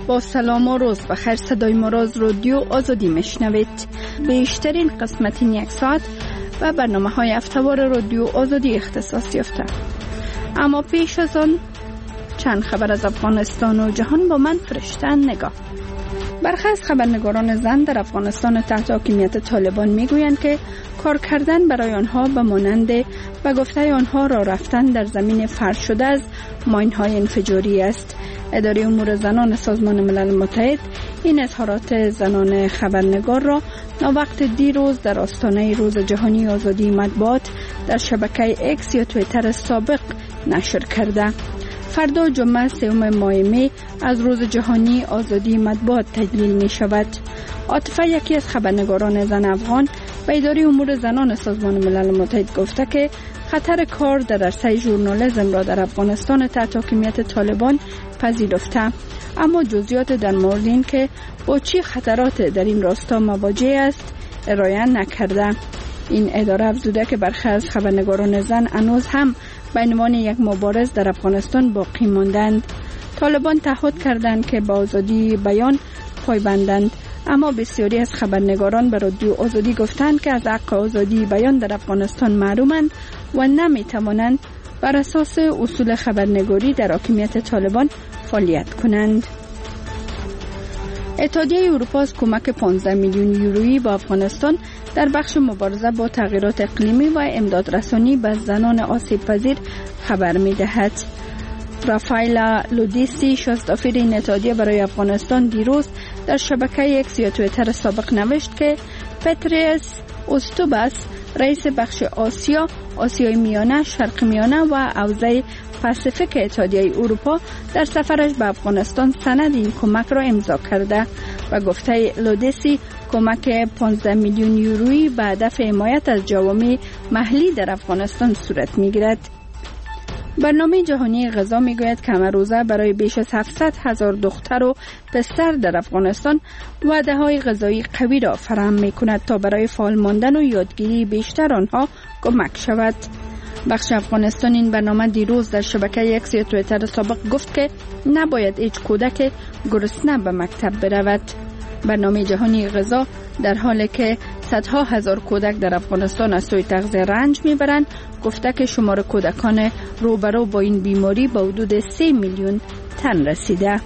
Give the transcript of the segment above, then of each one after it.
با سلام و روز بخیر. صدای ما را از رادیو آزادی میشنوید. بیشترین قسمت این یک ساعت و برنامه‌های هفته‌وار رادیو آزادی اختصاص یافته. اما پیش از آن چند خبر از افغانستان و جهان با من فرشته نگاه. برخی از خبرنگاران زن در افغانستان تحت حاکمیت طالبان میگویند که کار کردن برای آنها به مانند به گفته آنها راه رفتن در زمین فرش شده از ماین‌های انفجاری است. اداره امور زنان سازمان ملل متحد این اظهارات زنان خبرنگار را ناوقت دیروز در آستانه روز جهانی آزادی مطبوعات در شبکه اکس یا توییتر سابق نشر کرده. فردا جمعه 3 ماه می از روز جهانی آزادی مطبوعات تجلیل می شود. عاطفه یکی از خبرنگاران زن افغان به اداره امور زنان سازمان ملل متحد گفته که خطر کار در عرصه ژورنالیسم را در افغانستان تحت حاکمیت طالبان پذیرفته، اما جزئیات در مورد این که با چه خطرات در این راستا مواجه است ارائه نکرده. این اداره افزوده که برخی از خبرنگاران زن هنوز هم به عنوان یک مبارز در افغانستان باقی ماندند. طالبان تعهد کردند که به آزادی بیان پایبندند، اما بسیاری از خبرنگاران به رادیو آزادی گفتند که از حق آزادی بیان در افغانستان محرومند و نمیتوانند بر اساس اصول خبرنگاری در حاکمیت طالبان فعالیت کنند. اتحادیه اروپا از کمک 15 میلیون یورویی به افغانستان در بخش مبارزه با تغییرات اقلیمی و امدادرسانی به زنان آسیب پذیر خبر می‌دهد. رافائلا لودیسی شاستافیر این اتحادیه برای افغانستان دیروز در شبکه اکس یا توییتر سابق نوشت که پتریس اوستوباس رئیس بخش آسیای میانه، شرق میانه و حوزه پاسیفیک اتحادیه اروپا در سفرش به افغانستان سند این کمک را امضا کرده و گفته لودیسی کمک 15 میلیون یورویی به هدف حمایت از جوامع محلی در افغانستان صورت می‌گیرد. برنامه جهانی غذا میگوید که همه روزه برای بیش از 700,000 دختر و پسر در افغانستان وعده‌های غذایی قوی را فراهم می‌کند تا برای فعال ماندن و یادگیری بیشتر آنها کمک شود. بخش افغانستان این برنامه دیروز در شبکه اکس یا توییتر سابق گفت که نباید هیچ کودک گرسنه به مکتب برود. برنامه جهانی غذا در حالی که صدها هزار کودک در افغانستان از سوی تغذیه رنج میبرند گفته که شمار کودکان روبرو با این بیماری به حدود 3 میلیون تن رسیده.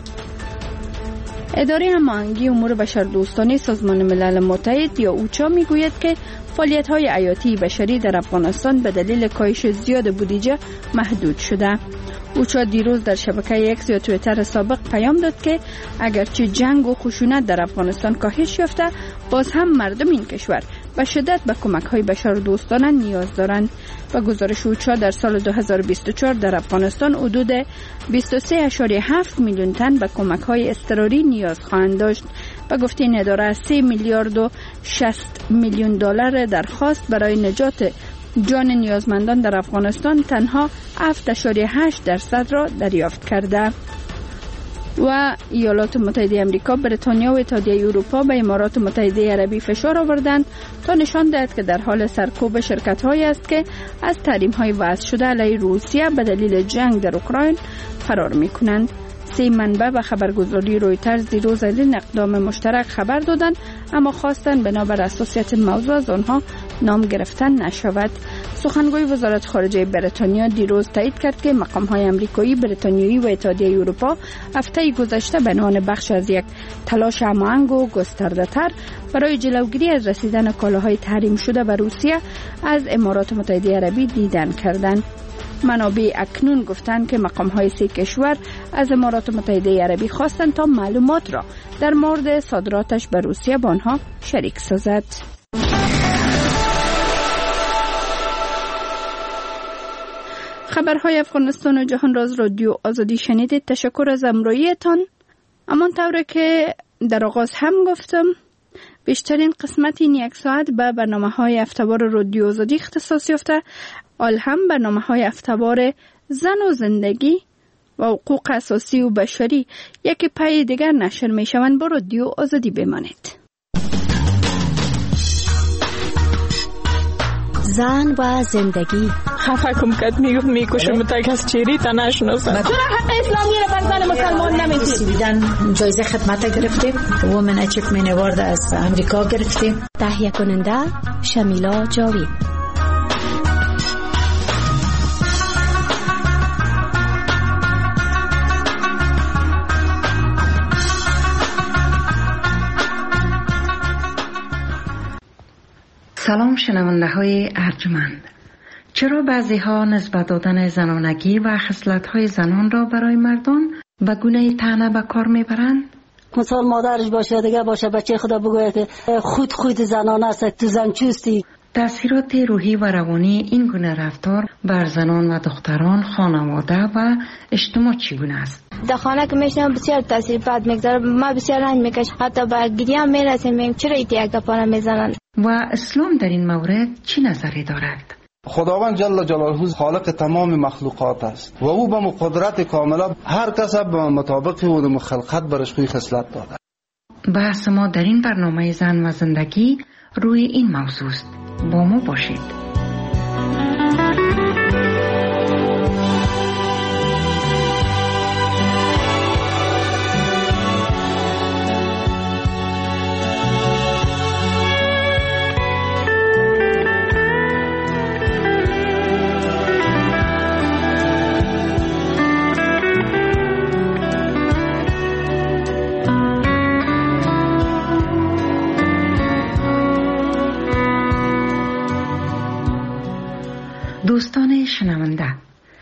اداره هماهنگی امور بشردوستانه سازمان ملل متحد یا اوچا میگوید که فعالیت‌های حیاتی بشری در افغانستان به دلیل کاهش زیاد بودجه محدود شده. اوچا دیروز در شبکه اکس یا توییتر سابق پیام داد که اگرچه جنگ و خشونت در افغانستان کاهش یافته، باز هم مردم این کشور به شدت به کمک‌های بشردوستانه نیاز دارند. و گزارش اوچا در سال 2024 در افغانستان حدود 23.7 میلیون تن به کمک‌های اضطراری نیاز خواهند داشت. و گفته این اداره 3 میلیارد و 60 میلیون دلار درخواست برای نجات جان نیازمندان در افغانستان تنها 7.8% را دریافت کرده. و ایالات متحده آمریکا، بریتانیا و اتحادیه اروپا به امارات متحده عربی فشار آوردند تا نشان دهد که در حال سرکوب شرکت‌هایی است که از تحریم‌های وضع شده علیه روسیه به دلیل جنگ در اوکراین فرار می‌کنند. 3 منبع به خبرگزاری رویترز دیروز از این اقدام مشترک خبر دادند، اما خواستند بنابر حساسیت موضوع از آنها نام گرفتن نشود. سخنگوی وزارت خارجه بریتانیا دیروز تایید کرد که مقام‌های آمریکایی، بریتانیایی و اتحادیه اروپا هفته گذشته به عنوان بخش از یک تلاش هماهنگ و گسترده‌تر برای جلوگیری از رسیدن کالاهای تحریم شده به روسیه از امارات متحده عربی دیدن کردند. منابع اکنون گفتند که مقام‌های 3 کشور از امارات متحده عربی خواستند تا معلومات را در مورد صادراتش به روسیه با آنها شریک سازد. خبرهای افغانستان و جهان را از رادیو آزادی شنیدید. تشکر از همراهیتان. همانطور که در آغاز هم گفتم، بیشترین قسمت این یک ساعت به برنامه‌های هفته‌وار رادیو آزادی اختصاص یافته. حال هم برنامه‌های هفته‌وار زن و زندگی و حقوق اساسی و بشری یکی پای دیگر نشر می‌شوند. با رادیو آزادی بمانید. زن و زندگی، خفه کم کد میکشم تا کس چیری تا نشناسم. چرا حق اسلامی را بر زن مسلمان نمیدید؟ سویدن جایزه خدمت گرفتیم، وومن اچیومنت اوارد از امریکا گرفتیم. تهیه کننده شمیلا جاوید. سلام شنونده های ارجمند. چرا بعضی ها نسبت دادن زنانگی و خصلت های زنان را برای مردان به گونه طعنه به کار میبرند؟ مثال مادرش باشه، دیگه باشه، بچه خدا بگوید که خود زنان است، تو زن چوستی. تأثیرات روحی و روانی این گونه رفتار بر زنان و دختران، خانواده و اجتماع چگونه است؟ در خانه که میشنم بسیار تاثیر بد میگذاره، ما بسیار رنج میکشم، حتی به گریه هم میرسیم چرا ایتی یک گپانه میزنند. و اسلام در این مورد چی نظری دارد؟ خداوند جل جلاله خالق تمام مخلوقات است و او به قدرت کامله هر کس به مطابق اون خلقت برش خوی خصلت داده. بحث ما در این برنامه زن و زندگی روی این موضوع است. با ما باشید. دوستان شنونده،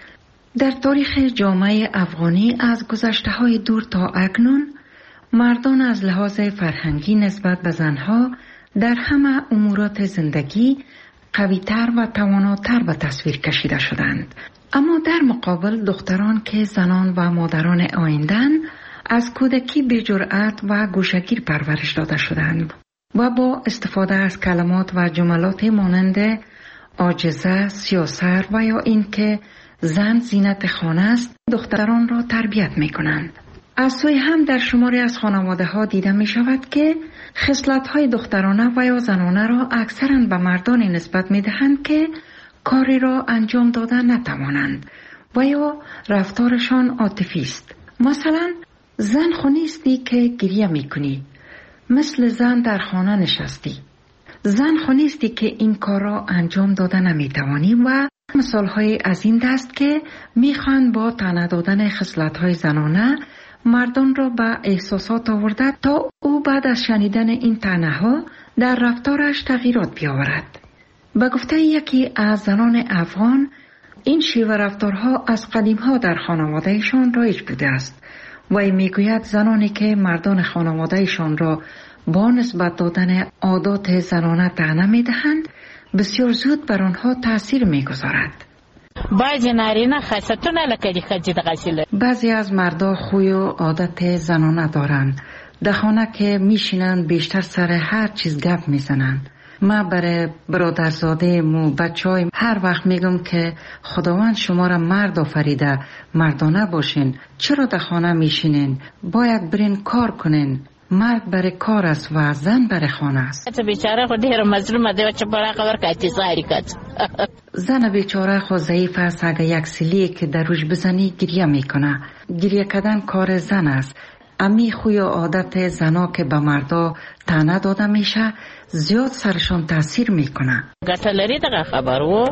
در تاریخ جامعه افغانی از گذشته‌های دور تا اکنون مردان از لحاظ فرهنگی نسبت به زنها در همه امورات زندگی قوی‌تر و تواناتر به تصویر کشیده شدند. اما در مقابل دختران که زنان و مادران آینده‌اند از کودکی به جرأت و گوشه‌گیر پرورش داده شدند و با استفاده از کلمات و جملات مانند عاجزه، سیاسر و یا این که زن زینت خانه است دختران را تربیت می کنند. از سوی هم در شماری از خانواده ها دیده می شود که خصلت های دخترانه و یا زنانه را اکثرا به مردانی نسبت می دهند که کاری را انجام دادن نتوانند و یا رفتارشان عاطفی است. مثلا زن خو نیستی که گریه می کنی، مثل زن در خانه نشستی. زن خو نیستی که این کار را انجام داده نمیتوانی و مثالهای از این دست که میخوان با طعنه دادن خصلت‌های زنانه مردان را به احساسات آورده تا او بعد از شنیدن این طعنه‌ها در رفتارش تغییرات بیاورد. به گفته یکی از زنان افغان این شیوه رفتارها از قدیم‌ها در خانوادهشان رایج بوده است و میگوید زنانی که مردان خانوادهشان را با نسبت دادن عادات زنانه طعنه میدهند بسیار زود بر آنها تأثیر میگذارد. بعضی از مردا خوی و عادت زنانه دارند. در خانه که میشینند بیشتر سر هر چیز گپ میزنند. من برای برادرزاده مو بچهای هر وقت میگم که خداوند شما را مرد آفریده، مردانه باشین. چرا در خانه میشینین؟ باید برین کار کنین. مرد برای کار است و زن برای خانه است. بیچاره خود هر مظلوم ده چه برای خبر کاتی زاری کات. زن بیچاره خود ضعیف است، اگه یک سیلی که در روش بزنی گریه میکنه. گریه کردن کار زن است. امی خوی و عادت زنا که به مردا طعنه داده میشه زیاد سرشان تاثیر میکنه. گتلری دغه خبرو.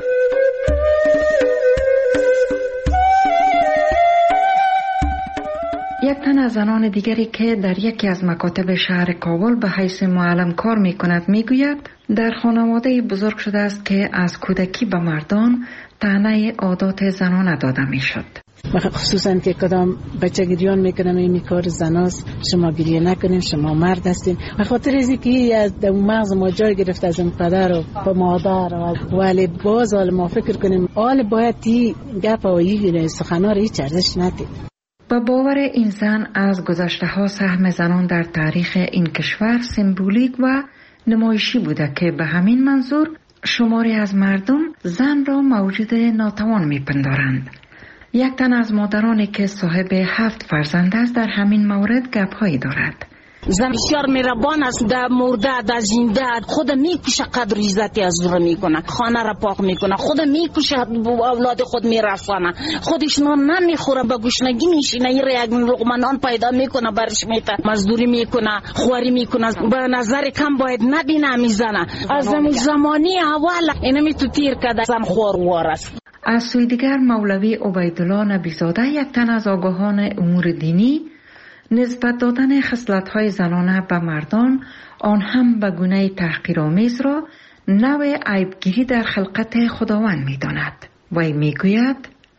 یک تن از زنان دیگری که در یکی از مکاتب شهر کابل به حیث معلم کار می کند می گوید در خانواده بزرگ شده است که از کودکی به مردان طعنه عادات زنانه داده می شد. خصوصا که کدام بچه گریان میکنن این کار زناست، شما گریه نکنین، شما مرد هستین. به خاطر از اینکه از مغز ما جای گرفت از این پدر و مادر ولی باز حال ما فکر کنیم حال باید تی گپ و این سخنار هیچ ارزش ندید. با باور این زن از گذشته ها سهم زنان در تاریخ این کشور سمبولیک و نمایشی بوده که به همین منظور شماری از مردم زن را موجود ناتوان میپندارند. یک تن از مادرانی که صاحب 7 فرزند است در همین مورد گپ‌هایی دارد. زن بسیار مهربان است، در مرده در زنده خود میکشه، قدر عزتی از او میکنه، خانه را پاک میکنه، خود میکشه، اولاد خود میرسانه، خودش نان نمیخوره، به گشنگی میشینه، یک لقمه نان پیدا میکنه برش میته، مزدوری میکنه، خواری میکنه، به نظر کم باید نبینه میزنه. از زمانی اول اینمی تو تیر کده زن خوار است. از سوی دیگر مولوی عبیدالله نبیزاده، یک تن از آگاهان امور دینی، نسبت دادن خصلت‌های زنانه به مردان، آن هم به گونه تحقیرآمیز را نوع عیبگیری در خلقت خداوند می‌داند. وی میگوید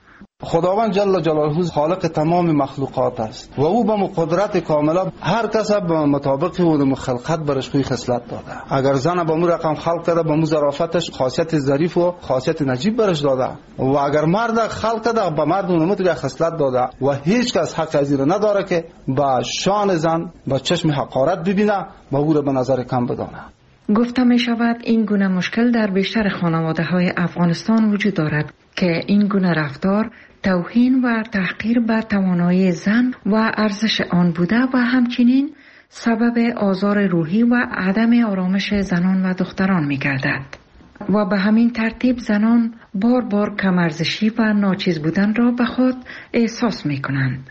خداوند جل جلاله خالق تمام مخلوقات است و او به قدرت کامله هر کس به مطابق اون خلقت برش خوی خصلت داده. اگر زن به مو رقم خلق کرده، به مو ظرافتش خاصیت ظریف و خاصیت نجیب برش داده، و اگر مرد خلق کرده به مرد اون متوجه خصلت داده و هیچ کس حق از این نداره که با شان زن با چشم حقارت ببینه و او را به نظر کم بدانه. گفته می شود این گونه مشکل در بیشتر خانواده های افغانستان وجود دارد که این گونه رفتار توهین و تحقیر به توانایی زن و ارزش آن بوده و همچنین سبب آزار روحی و عدم آرامش زنان و دختران می گردد و به همین ترتیب زنان بار بار کم ارزشی و ناچیز بودن را به خود احساس می کنند.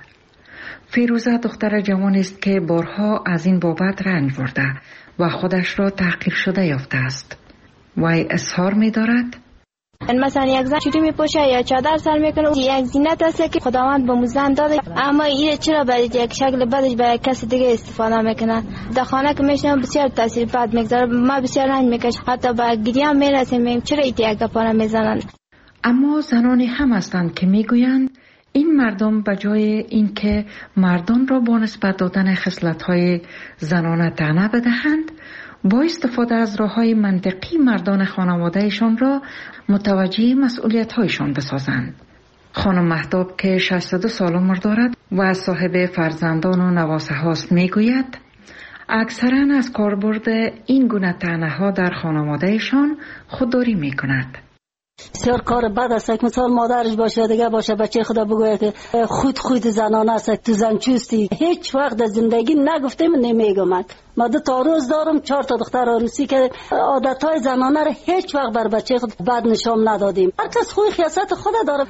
فیروزه دختر جوانی است که بارها از این بابت رنج برده و خودش را تحقیر شده یافته است. وی اظهار می دارد مثلا یک زن چوری میپوشه یا چادر سر میکنه، یک زینت است که خداوند به زن داده، اما این چرا برای یک شکل بدش برای کسی دیگه استفاده میکنه؟ در خانه که میشنم بسیار تاثیر بد میگذاره، ما بسیار رنج میکشم، حتی با گریه هم میرسیم چرا این یک گپا میزنن. اما زنانی هم هستند که میگویند این مردم به جای اینکه مردان را با نسبت دادن خصلت‌های زنانه طعنه بدهند، با استفاده از راه‌های منطقی مردان خانواده‌شان را متوجه مسئولیت‌هایشان بسازند. خانم مهتاب که 62 سال عمر دارد و صاحب فرزندان و نواسه هاست میگوید اکثراً از کاربرد این گونه طعنه‌ها در خانواده‌شان خودداری می‌کند. بسیار کار بد است که مثال مادرش باشه دیگه باشه بچه خدا بگوید که خود زنانه است، تو زن چوستی. هیچ وقت در زندگی نگفتم نمیگم. ما 2 تا روز دارم، 4 تا دختر عروسی که عادتهای زنانه رو هیچ وقت بر بچه خود بد نشان ندادیم. هر کس خوی خیاست خود داره.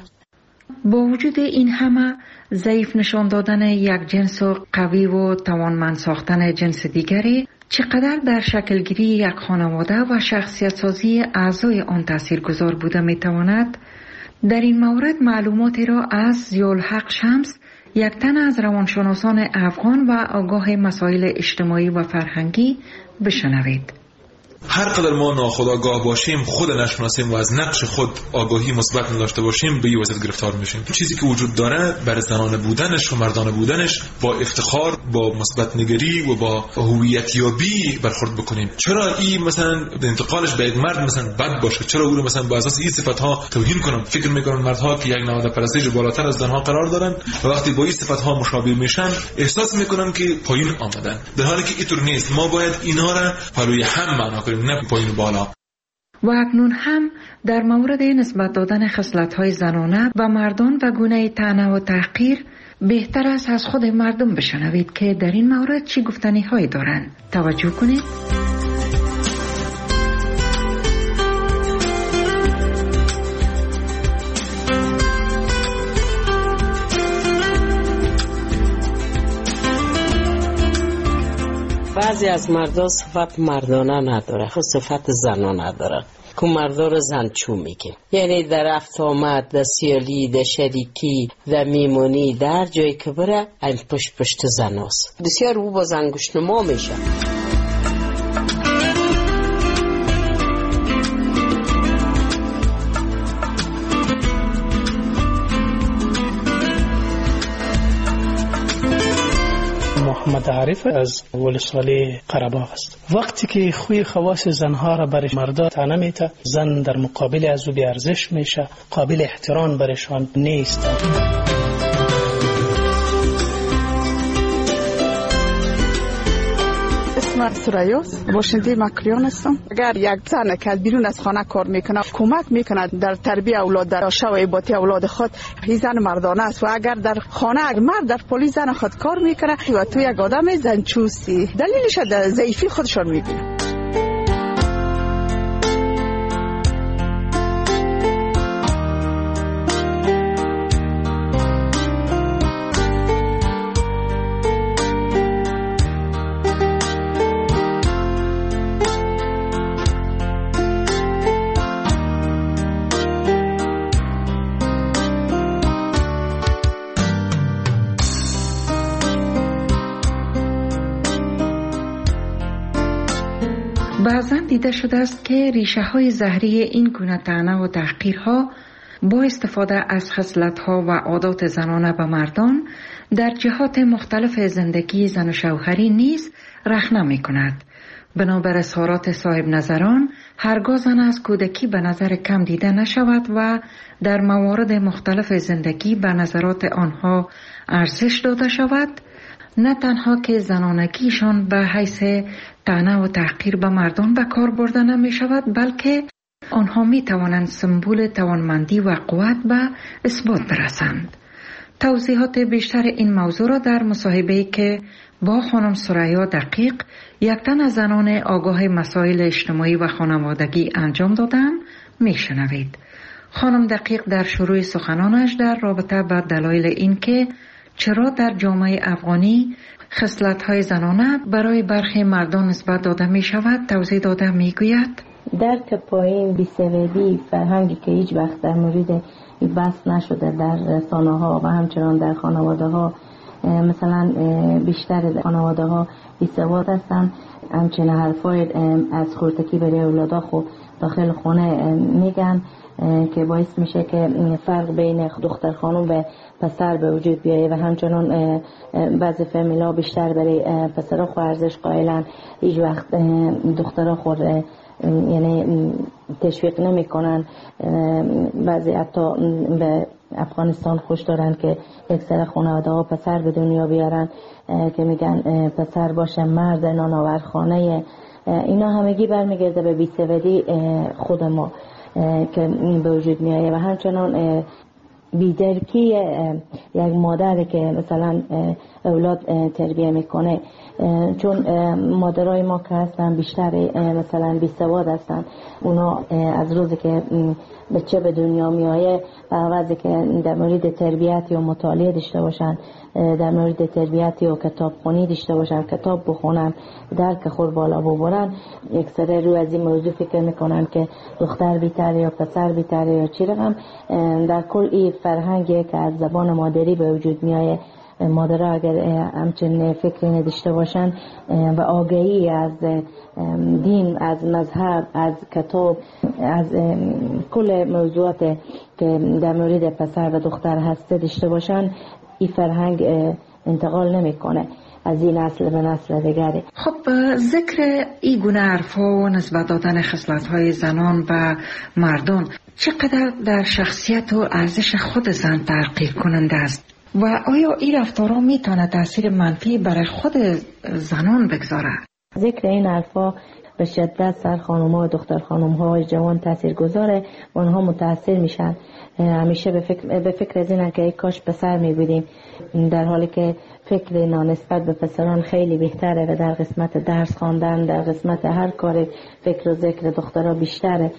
با وجود این همه ضعیف نشان دادن یک جنس و قوی و توانمند ساختن جنس دیگری چقدر در شکلگیری یک خانواده و شخصیت سازی اعضای آن تاثیرگذار بوده میتواند، در این مورد معلوماتی را از ضیاءالحق شمس، یک تن از روانشناسان افغان و آگاه مسائل اجتماعی و فرهنگی بشنوید. هر قدر ما ناخودآگاه باشیم، خود نشناسیم و از نقش خود آگاهی مثبت نداشته باشیم، به این وضعیت گرفتار میشیم. چیزی که وجود داره بر زنانه بودنش و مردانه بودنش با افتخار، با مثبت نگری و با هویت یابی برخورد بکنیم. چرا این مثلا انتقالش به یک مرد مثلا بد باشه؟ چرا او رو مثلا با اساس این صفات‌ها توهین کنم؟ فکر میکنن مردها که یک نهاد پرستش بالاتر از زنها قرار دارن و وقتی با این صفات‌ها مشابه میشن احساس میکنن که پایین آمدن، در حالی که اینطور نیست. ما باید اینا را پروی هم معنا کنیم، نه پایین بالا. و اکنون هم در مورد نسبت دادن خصلت‌های زنانه و مردان و گونه طعنه و تحقیر بهتر است از خود مردم بشنوید که در این مورد چی گفتنی هایی دارند. توجه کنید. بعضی از مردا صفت مردانه نداره، خود صفت زنانه داره که مردا رو زنچو میگه. یعنی در رفت آمد، در سیالی، در شریکی، در میمونی، در جایی که بره این پشت زناست. بسیار او با زنگوشنما میشه. محمد عارف از ولسوالی قره‌باغ است. وقتی که خوی خواص زنها را برای مردا طعنه میته، زن در مقابل از او بی‌ارزش میشه، قابل احترام برشان نیست. اسم اسم سوریاس، باشنده مکریان هستم. اگر یک زن که بیرون از خانه کار میکنه کمک میکنه در تربیت اولاد، در شوایباتی اولاد خود، این زن مردانه است. و اگر در خانه مرد در پلیس زن خود کار میکنه و تو یک آدم زنچوسی، دلیلش در ضعیفی خودشان میبینه. بعضا دیده شده است که ریشه های زهری این گونه طعنه و تحقیرها با استفاده از خصلت‌ها و عادات زنانه به مردان در جهات مختلف زندگی زن و شوهری نیز رخنه می کند. بنابر اظهارات صاحب نظران، هرگاه زن از کودکی به نظر کم دیده نشود و در موارد مختلف زندگی به نظرات آنها ارزش داده شود، نه تنها که زنانگیشان به حیث طعنه و تحقیر به مردان به کار برده نمی شود، بلکه آنها می توانند سمبول توانمندی و قوت به اثبات برسند. توضیحات بیشتر این موضوع را در مصاحبه‌ای که با خانم سریا دقیق، یک تن از زنان آگاه مسائل اجتماعی و خانوادگی انجام دادند، می شنوید. خانم دقیق در شروع سخنانش در رابطه با دلایل این که چرا در جامعه افغانی خصلت‌های زنانه برای برخی مردان نسبت داده می شود توضیح داده می گوید. درک پایین بی‌سببی فرهنگی که هیچ وقت در مورد بحث نشده در رسانه‌ها و همچنان در خانواده‌ها، مثلا بیشتر خانواده‌ها بی‌سواد هستند، همچنین حرفای از خردکی برای اولادا خود داخل خانه میگن که باعث میشه که فرق بین دختر خانم و پسر به وجود بیایه و همچنان بعضی فامیلا بیشتر برای پسرها خود ارزش قائلن، هیچ وقت دخترها خود یعنی تشویق نمی کنن. بعضی حتی به افغانستان خوش دارن که اکثر خانواده ها پسر به دنیا بیارن که میگن پسر باشه مرد نانآور خانه. اینا همگی برمیگرده به بی‌سوادی خود ما که به وجود میایه و همچنان بی‌درکی یک مادر که مثلا اولاد تربیه میکنه، چون مادرای ما که هستن بیشتر مثلا بی‌سواد هستن، اونا از روزی که بچه به دنیا میایه وقتی که در مورد تربیت یا مطالعه داشته باشن، در مورد تربیت یا کتابخوانی داشته باشن، کتاب بخونن، درک خود بالا ببرن، اکثر رو از این موضوع فکر میکنن که دختر بیتره یا پسر بیتره یا چی رقم. در کل این فرهنگی که از زبان مادری به وجود میایه، مادرها اگر همچنین فکری نداشته باشن و آگاهی از دین، از مذهب، از کتاب، از کل موضوعات که در مورد پسر و دختر هسته داشته باشن، این فرهنگ انتقال نمیکنه از این نسل به نسل دیگری. خب ذکر این گونه حرفا و نسبت دادن خصلت‌های زنان و مردان چقدر در شخصیت و ارزش خود زن تحقیر کننده است و آیا این رفتارها میتونه تاثیر منفی برای خود زنان بگذاره؟ ذکر این حرفا به شدت سر خانم‌ها و دختر خانم‌های جوان تاثیر گذاره و آنها متاثر میشن. همیشه به فکر از اینه که کاش پسر میبودیم، در حالی که فکر نانسبت به پسران خیلی بهتره و در قسمت درس خواندن، در قسمت هر کار فکر و ذکر دخترها بیشتر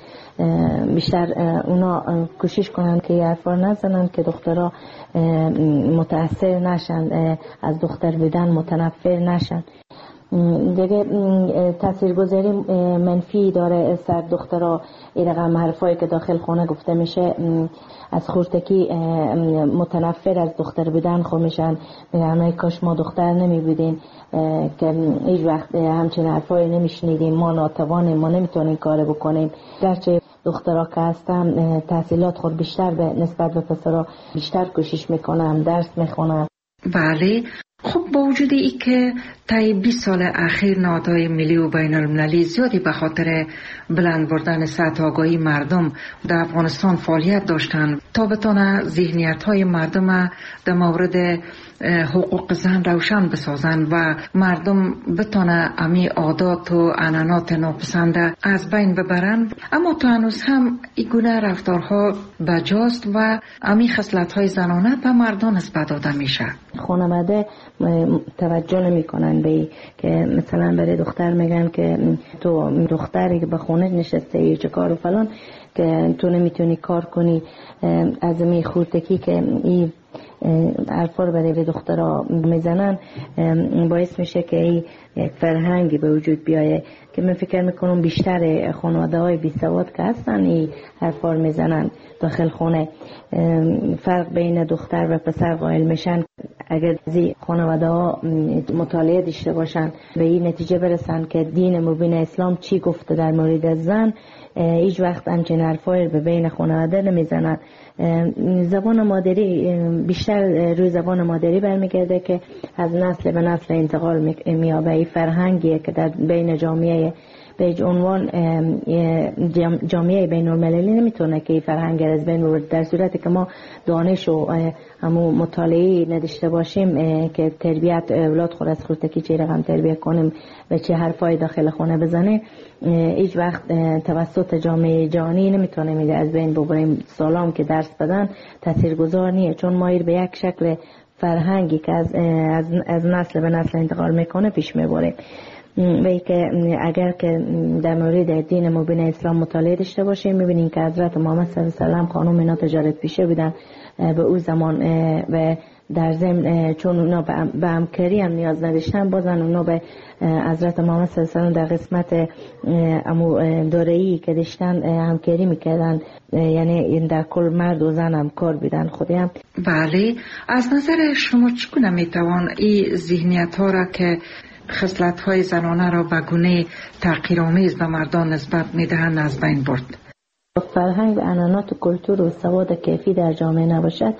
اونا کوشش کنن که یه حرفا نزنن که دخترها متاثر نشن، از دختر بودن متنفر نشن. دیگه تاثیرگذاری منفی داره سر دخترها. این رقم حرفایی که داخل خانه گفته میشه، از خردکی متنفر از دختر بودن خو میشن، میگن کاش ما دختر نمی بودیم که هیچ وقت همچین حرفایی نمیشنیدیم، ما ناتوانیم، ما نمیتونیم کار بکنیم. گرچه دخترها که هستن تحصیلات خود بیشتر به نسبت به پسرها بیشتر کوشش میکنن، درس میخونن. بله، خب با وجود ای که طی 20 سال اخیر نهادهای ملی و بین المللی زیادی به خاطر بلند بردن سطح آگاهی مردم در افغانستان فعالیت داشتند تا بتانه ذهنیت های مردم در مورد حقوق زن روشن بسازند و مردم بتانه امی عادات و عنعنات ناپسنده از بین ببرند، اما تا هنوز هم این گونه رفتارها بجاست و امی خصلت های زنانه به مردان نسبت داده میشه. خانواده توجه نمی کنن به که مثلا برای دختر میگن که تو دختری که به خونه نشسته یا چه کار و فلان که تو نمیتونی کار کنی، از می خورتکی که این حرفا رو برای دخترها میزنن باعث میشه که این یک فرهنگی به وجود بیایه که من فکر میکنم بیشتر خانواده های بی سواد که هستن این حرفا رو میزنن داخل خونه. فرق بین دختر و پسر قائل میشن. اگر زی خانواده ها مطالعه داشته باشن به این نتیجه برسن که دین مبین اسلام چی گفته در مورد زن، هیچ وقت همچین حرفایی به بین خانواده نمیزنن. زبان مادری بیشتر روی زبان مادری برمیگرده که از نسل به نسل انتقال میابه. این فرهنگیه که در بین جامعه به عنوان جامعه بین المللی نمیتونه که این فرهنگ از بین ببره، در صورتی که ما دانش و همون مطالعه نداشته باشیم که تربیت اولاد خود از خودکی چه رقم تربیت کنیم و چه حرفای داخل خونه بزنه، هیچ وقت توسط جامعه جهانی نمیتونه میده از بین ببریم. سالام که درس بدن تاثیرگذار نیه، چون مایر به یک شکل فرهنگی که از نسل به نسل انتقال میکنه پیش میبریم. و که اگر که در مورد دین مبین اسلام مطالعه داشته باشیم میبینیم که حضرت محمد صلی الله علیه و سلم خانم اینا تجارت پیشه بودن به اون زمان و در ضمن چون اونا به همکاری هم نیاز نداشتن بازن اونا به حضرت محمد صلی الله علیه و سلم در قسمت دوره‌ای که داشتن همکاری میکردن، یعنی در کل مرد و زن هم کار بیدن خودی هم. بله، از نظر شما چگونه میتوان این ذهنیت ها را که خصلت‌های زنانه را به گونه تحقیرآمیز به مردان نسبت می‌دهند از بین برد؟ فرهنگ و عنعنات و کلتور و سواد کیفی در جامعه نباشد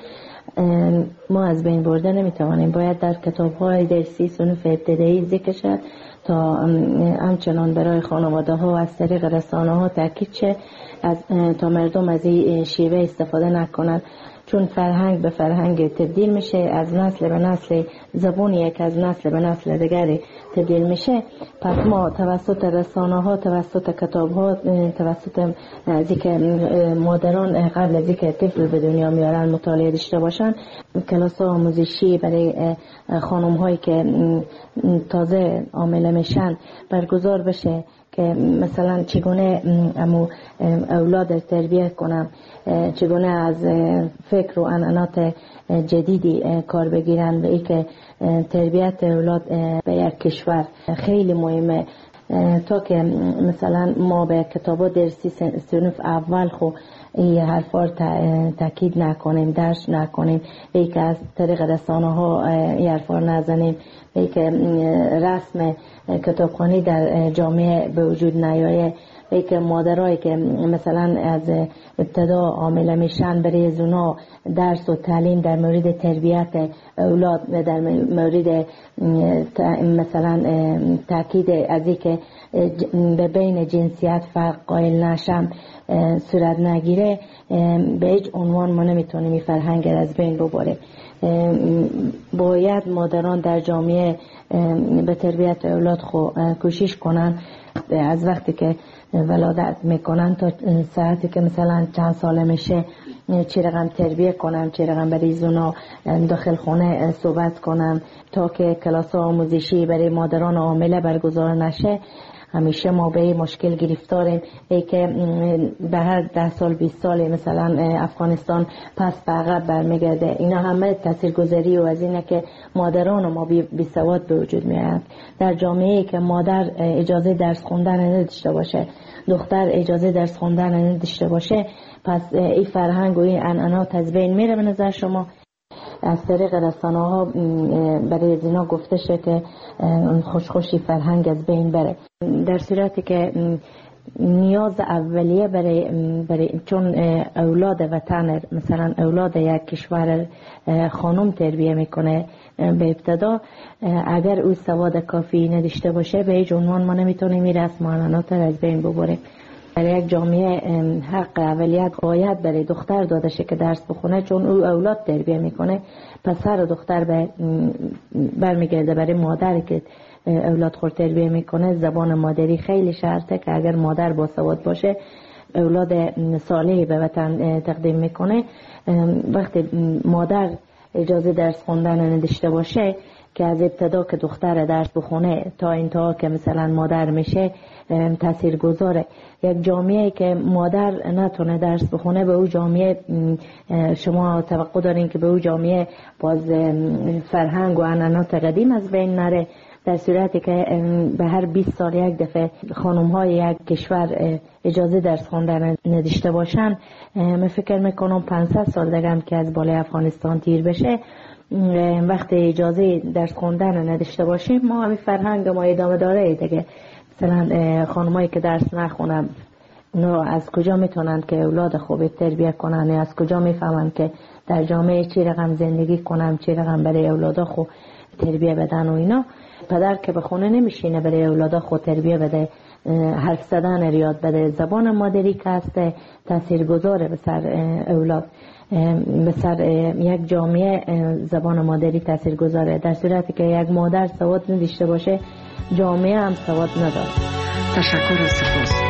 ما از بین برده نمی‌توانیم. باید در کتاب‌های درسی صنف ابتدایی ذکر شد تا همچنان برای خانواده‌ها از طریق رسانه‌ها تاکید شه تا مردم از این شیوه استفاده نکنند، چون فرهنگ به فرهنگ تبدیل میشه، از نسل به نسل زبونی که از نسل به نسل دیگری تبدیل میشه. پس ما توسط رسانه ها، توسط کتاب ها، توسط ذکر مادران قبل از اینکه طفل به دنیا میارن مطالعه داشته باشن، کلاس آموزشی برای خانم هایی که تازه حامله میشن برگزار بشه که مثلا چگونه اولاد تربیت کنم، چگونه از فکر و عنعنات جدیدی کار بگیرن و ای که تربیت اولاد به یک کشور خیلی مهمه. تا که مثلا ما به کتابا درسی صنف اول خو این حرفا تاکید نکنیم، درس نکنیم، ای که از طریق رسانه ها این حرفا نزنیم، ای که رسم کتابخوانی در جامعه به وجود نیایه، ای که مادرایی که مثلا از ابتدا حامله میشن برای زونا درس و تعلیم در مورد تربیت اولاد و در مورد مثلا تاکید از این که به بین جنسیت فرق قائل نشم صورت نگیره، به هیچ عنوان ما نمیتونیم این فرهنگ از بین ببریم. باید مادران در جامعه به تربیت اولاد کوشش کنن، از وقتی که ولادت میکنن تا ساعتی که مثلا چند ساله میشه چه رقم تربیت کنن، چه رقم برای زونا داخل خونه صحبت کنن تا که کلاس آموزشی برای مادران حامله برگزار نشه. همیشه ما به مشکل گرفتاریم ای که به هر 10 سال 20 سال مثلا افغانستان پس به عقب برمیگرده. اینا همه تاثیرگذاری و از اینه که مادران ما بی سواد به وجود میاد. در جامعه‌ای که مادر اجازه درس خوندن نداشته باشه، دختر اجازه درس خوندن نداشته باشه، پس این فرهنگ و این عنعنات از بین میره. به نظر شما از طریق رسانه ها برای زینا گفته شده که خوشی فرهنگ از بین بره، در صورتی که نیاز اولیه برای چون اولاد وطن، مثلا اولاد یک کشور خانم تربیه میکنه به ابتدا، اگر او سواد کافی نداشته باشه به هیچ عنوان ما نمیتونیم این رسم و عنعنات از بین ببریم. برای یک جامعه حق اولیت باید برای دختر داده شه که درس بخونه، چون او اولاد تربیه میکنه. پسر و دختر برمیگرده برای مادر که اولاد خود تربیه میکنه. زبان مادری خیلی شرطه که اگر مادر باسواد باشه اولاد صالحی به وطن تقدیم میکنه. وقتی مادر اجازه درس خوندن نداشته باشه که از ابتدا که دختر درس بخونه تا انتها که مثلا مادر میشه تأثیر گذاره. یک جامعه که مادر نتونه درس بخونه به او جامعه شما توقع دارین که به او جامعه باز فرهنگ و عنعنات قدیم از بین نره، در صورتی که به هر 20 سال یک دفعه خانم های یک کشور اجازه درس خواندن نداشته باشن. من فکر میکنم 500 سال دیگه که از بالای افغانستان تیر بشه، وقتی اجازه درس خوندن نداشته باشیم ما همین فرهنگ ما ادامه داره دیگه. مثلا خانمایی که درس نخونن اونا از کجا میتونن که اولاد خوب تربیت کنن؟ از کجا میفهمن که در جامعه چی رقم زندگی کنن، چی رقم برای اولادا خوب تربیت بدن و اینا؟ پدر که به خونه نمیشینه برای اولادا خود تربیت بده، حرف زدن یاد بده، زبان مادری که هست تاثیرگذاره به سر اولاد، به سر یک جامعه زبان مادری تاثیرگذاره. در صورتی که یک مادر سواد نداشته باشه جامعه هم سواد نداره. تشکر و سپاس.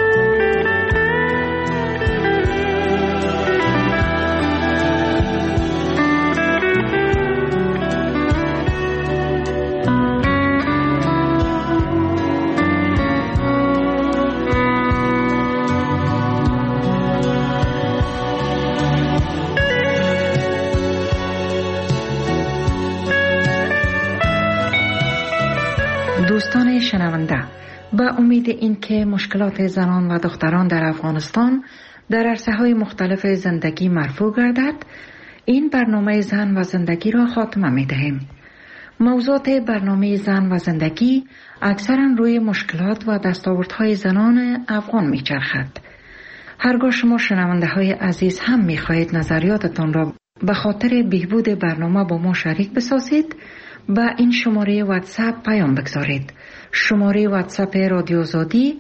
دوستان شنونده، به امید اینکه مشکلات زنان و دختران در افغانستان در عرصه‌های مختلف زندگی مرفوع گردد، این برنامه زن و زندگی را خاتمه می‌دهیم. موضوعات برنامه زن و زندگی اکثراً روی مشکلات و دستاوردهای زنان افغان می‌چرخد. هرگاه شما شنونده‌های عزیز هم می‌خواهید نظریاتتان را به خاطر بهبود برنامه با ما شریک بسازید، با این شماره واتساپ پیام بگذارید. شماره واتساپ رادیو آزادی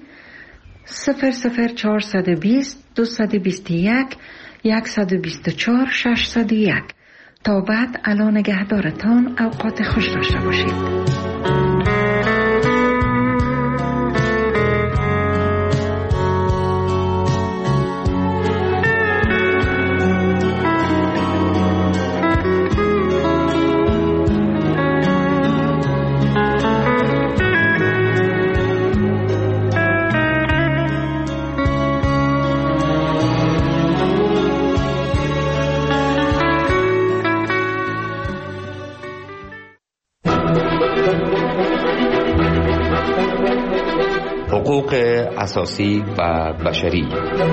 00420 221 124 601. تا بعد الا نگهدارتان، اوقات خوش داشته باشید. حقوق اساسی و بشری.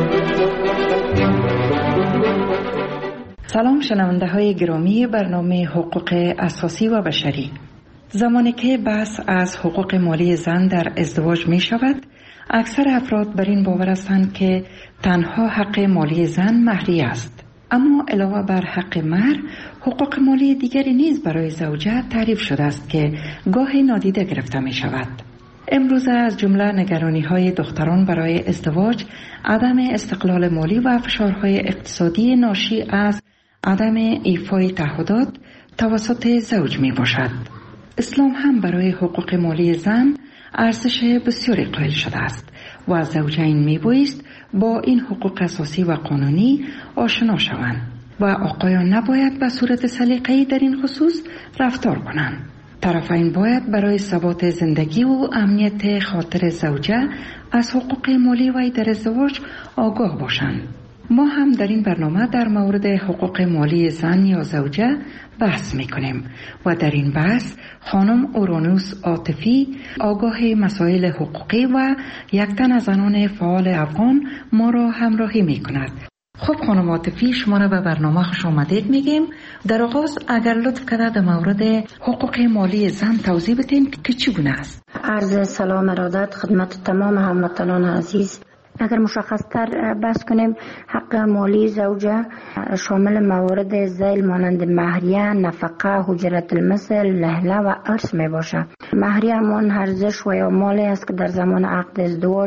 سلام شنونده های گرامی برنامه حقوق اساسی و بشری. زمانی که بحث از حقوق مالی زن در ازدواج می شود، اکثر افراد بر این باور هستند که تنها حق مالی زن مهری است. اما علاوه بر حق مهر، حقوق مالی دیگری نیز برای زوجه تعریف شده است که گاهی نادیده گرفته می شود. امروز از جمله نگرانی‌های دختران برای ازدواج، عدم استقلال مالی و فشارهای اقتصادی ناشی از عدم ایفای تعهدات توسط زوج می باشد. اسلام هم برای حقوق مالی زن ارزش بسیاری قائل شده است و زوجین می بایست با این حقوق اساسی و قانونی آشنا شوند و آقایان نباید به صورت سلیقه‌ای در این خصوص رفتار کنند. طرفین باید برای ثبات زندگی و امنیت خاطر زوجه از حقوق مالی وی در ازدواج آگاه باشند. ما هم در این برنامه در مورد حقوق مالی زن یا زوجه بحث میکنیم و در این بحث خانم اورانوس عاطفی، آگاه مسائل حقوقی و یک تن از زنان فعال افغان ما را همراهی میکند. خب خانم عاطفی، شما را به برنامه خوش آمدید میگیم. در آغاز اگر لطف کرده در مورد حقوق مالی زن توضیح بدین که چگونه است؟ عرض سلام ارادت خدمت تمام هموطنان عزیز. اگر مشخصتر بحث کنیم، حق مالی زوجه شامل موارد ذیل مانند مهریه، نفقه، حجرت المثل، لهله و ارث می باشه. مهریه همان ارزش و یا مالی است که در زمان عقد ازدواج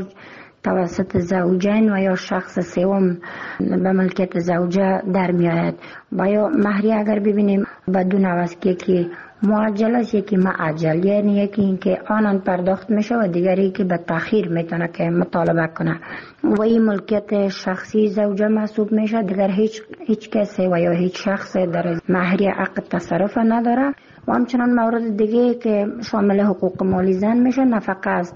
توسط زوجین و یا شخص سوم به ملکیت زوجه در می آید. و یا مهریه اگر ببینیم بدون عوض که معجل است، یکی معجل، یعنی یکی اینکه آنان پرداخت میشه و دیگری که به تأخیر میتونه که مطالبه کنه و این ملکیت شخصی زوجه محسوب میشه. دیگر هیچ کسی و یا هیچ شخص در مهریه عقد تصرف نداره. و همچنان مورد دیگه که شامل حقوق مالی زن میشه نفقه است.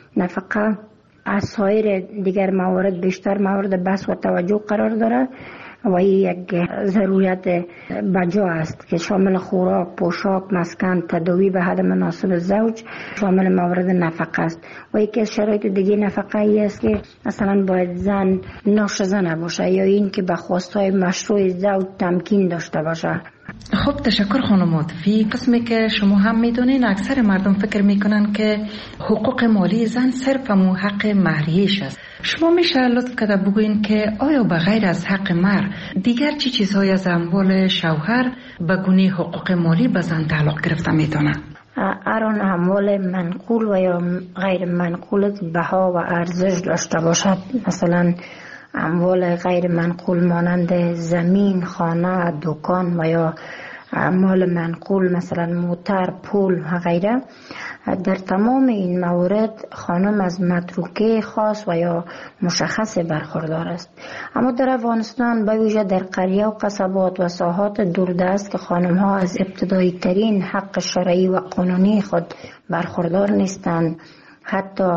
نفقه از سایر دیگر موارد بیشتر مورد بحث و توجه قرار داره و این یک ضرورت بجا است که شامل خوراک، پوشاک، مسکن، تداوی به حد مناسب زوج شامل موارد نفقه است. و یکی از شرایط دیگه نفقه ای است که مثلا باید زن ناشزه نباشه یا این که به خواستهای مشروع زوج تمکین داشته باشه. خب تشکر خانم عاطفی. قسمی که شما هم میدونین اکثر مردم فکر میکنن که حقوق مالی زن صرف مو حق مهریه‌اش است. شما میشه لطف کرده بگوین که آیا به غیر از حق مهر دیگر چی چیزهای از اموال شوهر به گونه حقوق مالی به زن تعلق گرفته میتونه؟ هر اموال منقول و یا غیر منقول بها و ارزش داشته باشد، مثلا اموال غیر منقول مانند زمین، خانه، دکان و یا اموال منقول مثلا موتر، پول و غیره، در تمام این موارد خانم از متروکه خاص و یا مشخص برخوردار است. اما در افغانستان به ویژه در قریه و قصبات و ساحات دوردست که خانم ها از ابتدایی ترین حق شرعی و قانونی خود برخوردار نیستند، حتی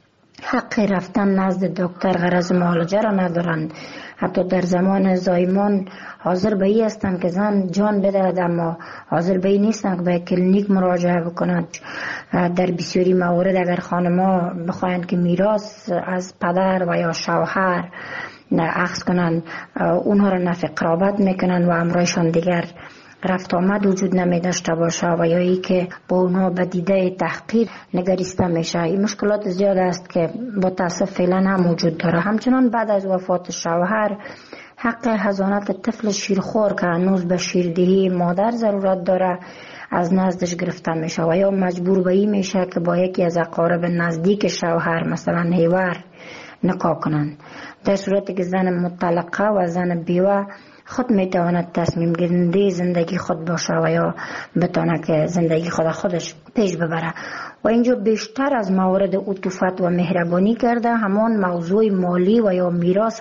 حق رفتن نزد دکتر غرض معالجه را ندارند، حتی در زمان زایمان حاضر به این هستند که زن جان بدهد اما حاضر به این نیستند که به کلینیک مراجعه بکنند. در بسیاری موارد اگر خانم‌ها بخواهند که میراث از پدر و یا شوهر اخذ کنند، اونها را نفی قرابت میکنند و امرایشان دیگر رفت آمد وجود نمی داشته باشه و یا ای که با اونها به دیده تحقیر نگریسته میشه. این مشکلات زیاد است که با تاسف فعلا هم وجود داره. همچنان بعد از وفات شوهر حق حضانت طفل شیرخور که هنوز به شیردهی مادر ضرورت داره از نزدش گرفته میشه و یا مجبور به این میشه که با یکی از اقارب نزدیک شوهر مثلا هیور نکاح کنند. در صورتی که زن مطلقه و زن بیوه خود میتواند تصمیم گیرنده زندگی خود باشه و یا بتونه که زندگی خودش پیش ببره. و اینجا بیشتر از موارد عطوفت و مهربانی کرده همان موضوع مالی و یا میراث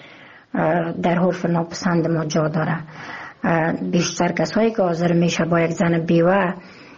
در حرف ناپسند ما جا داره. بیشتر کسایی که حاضر میشه با یک زن بیوه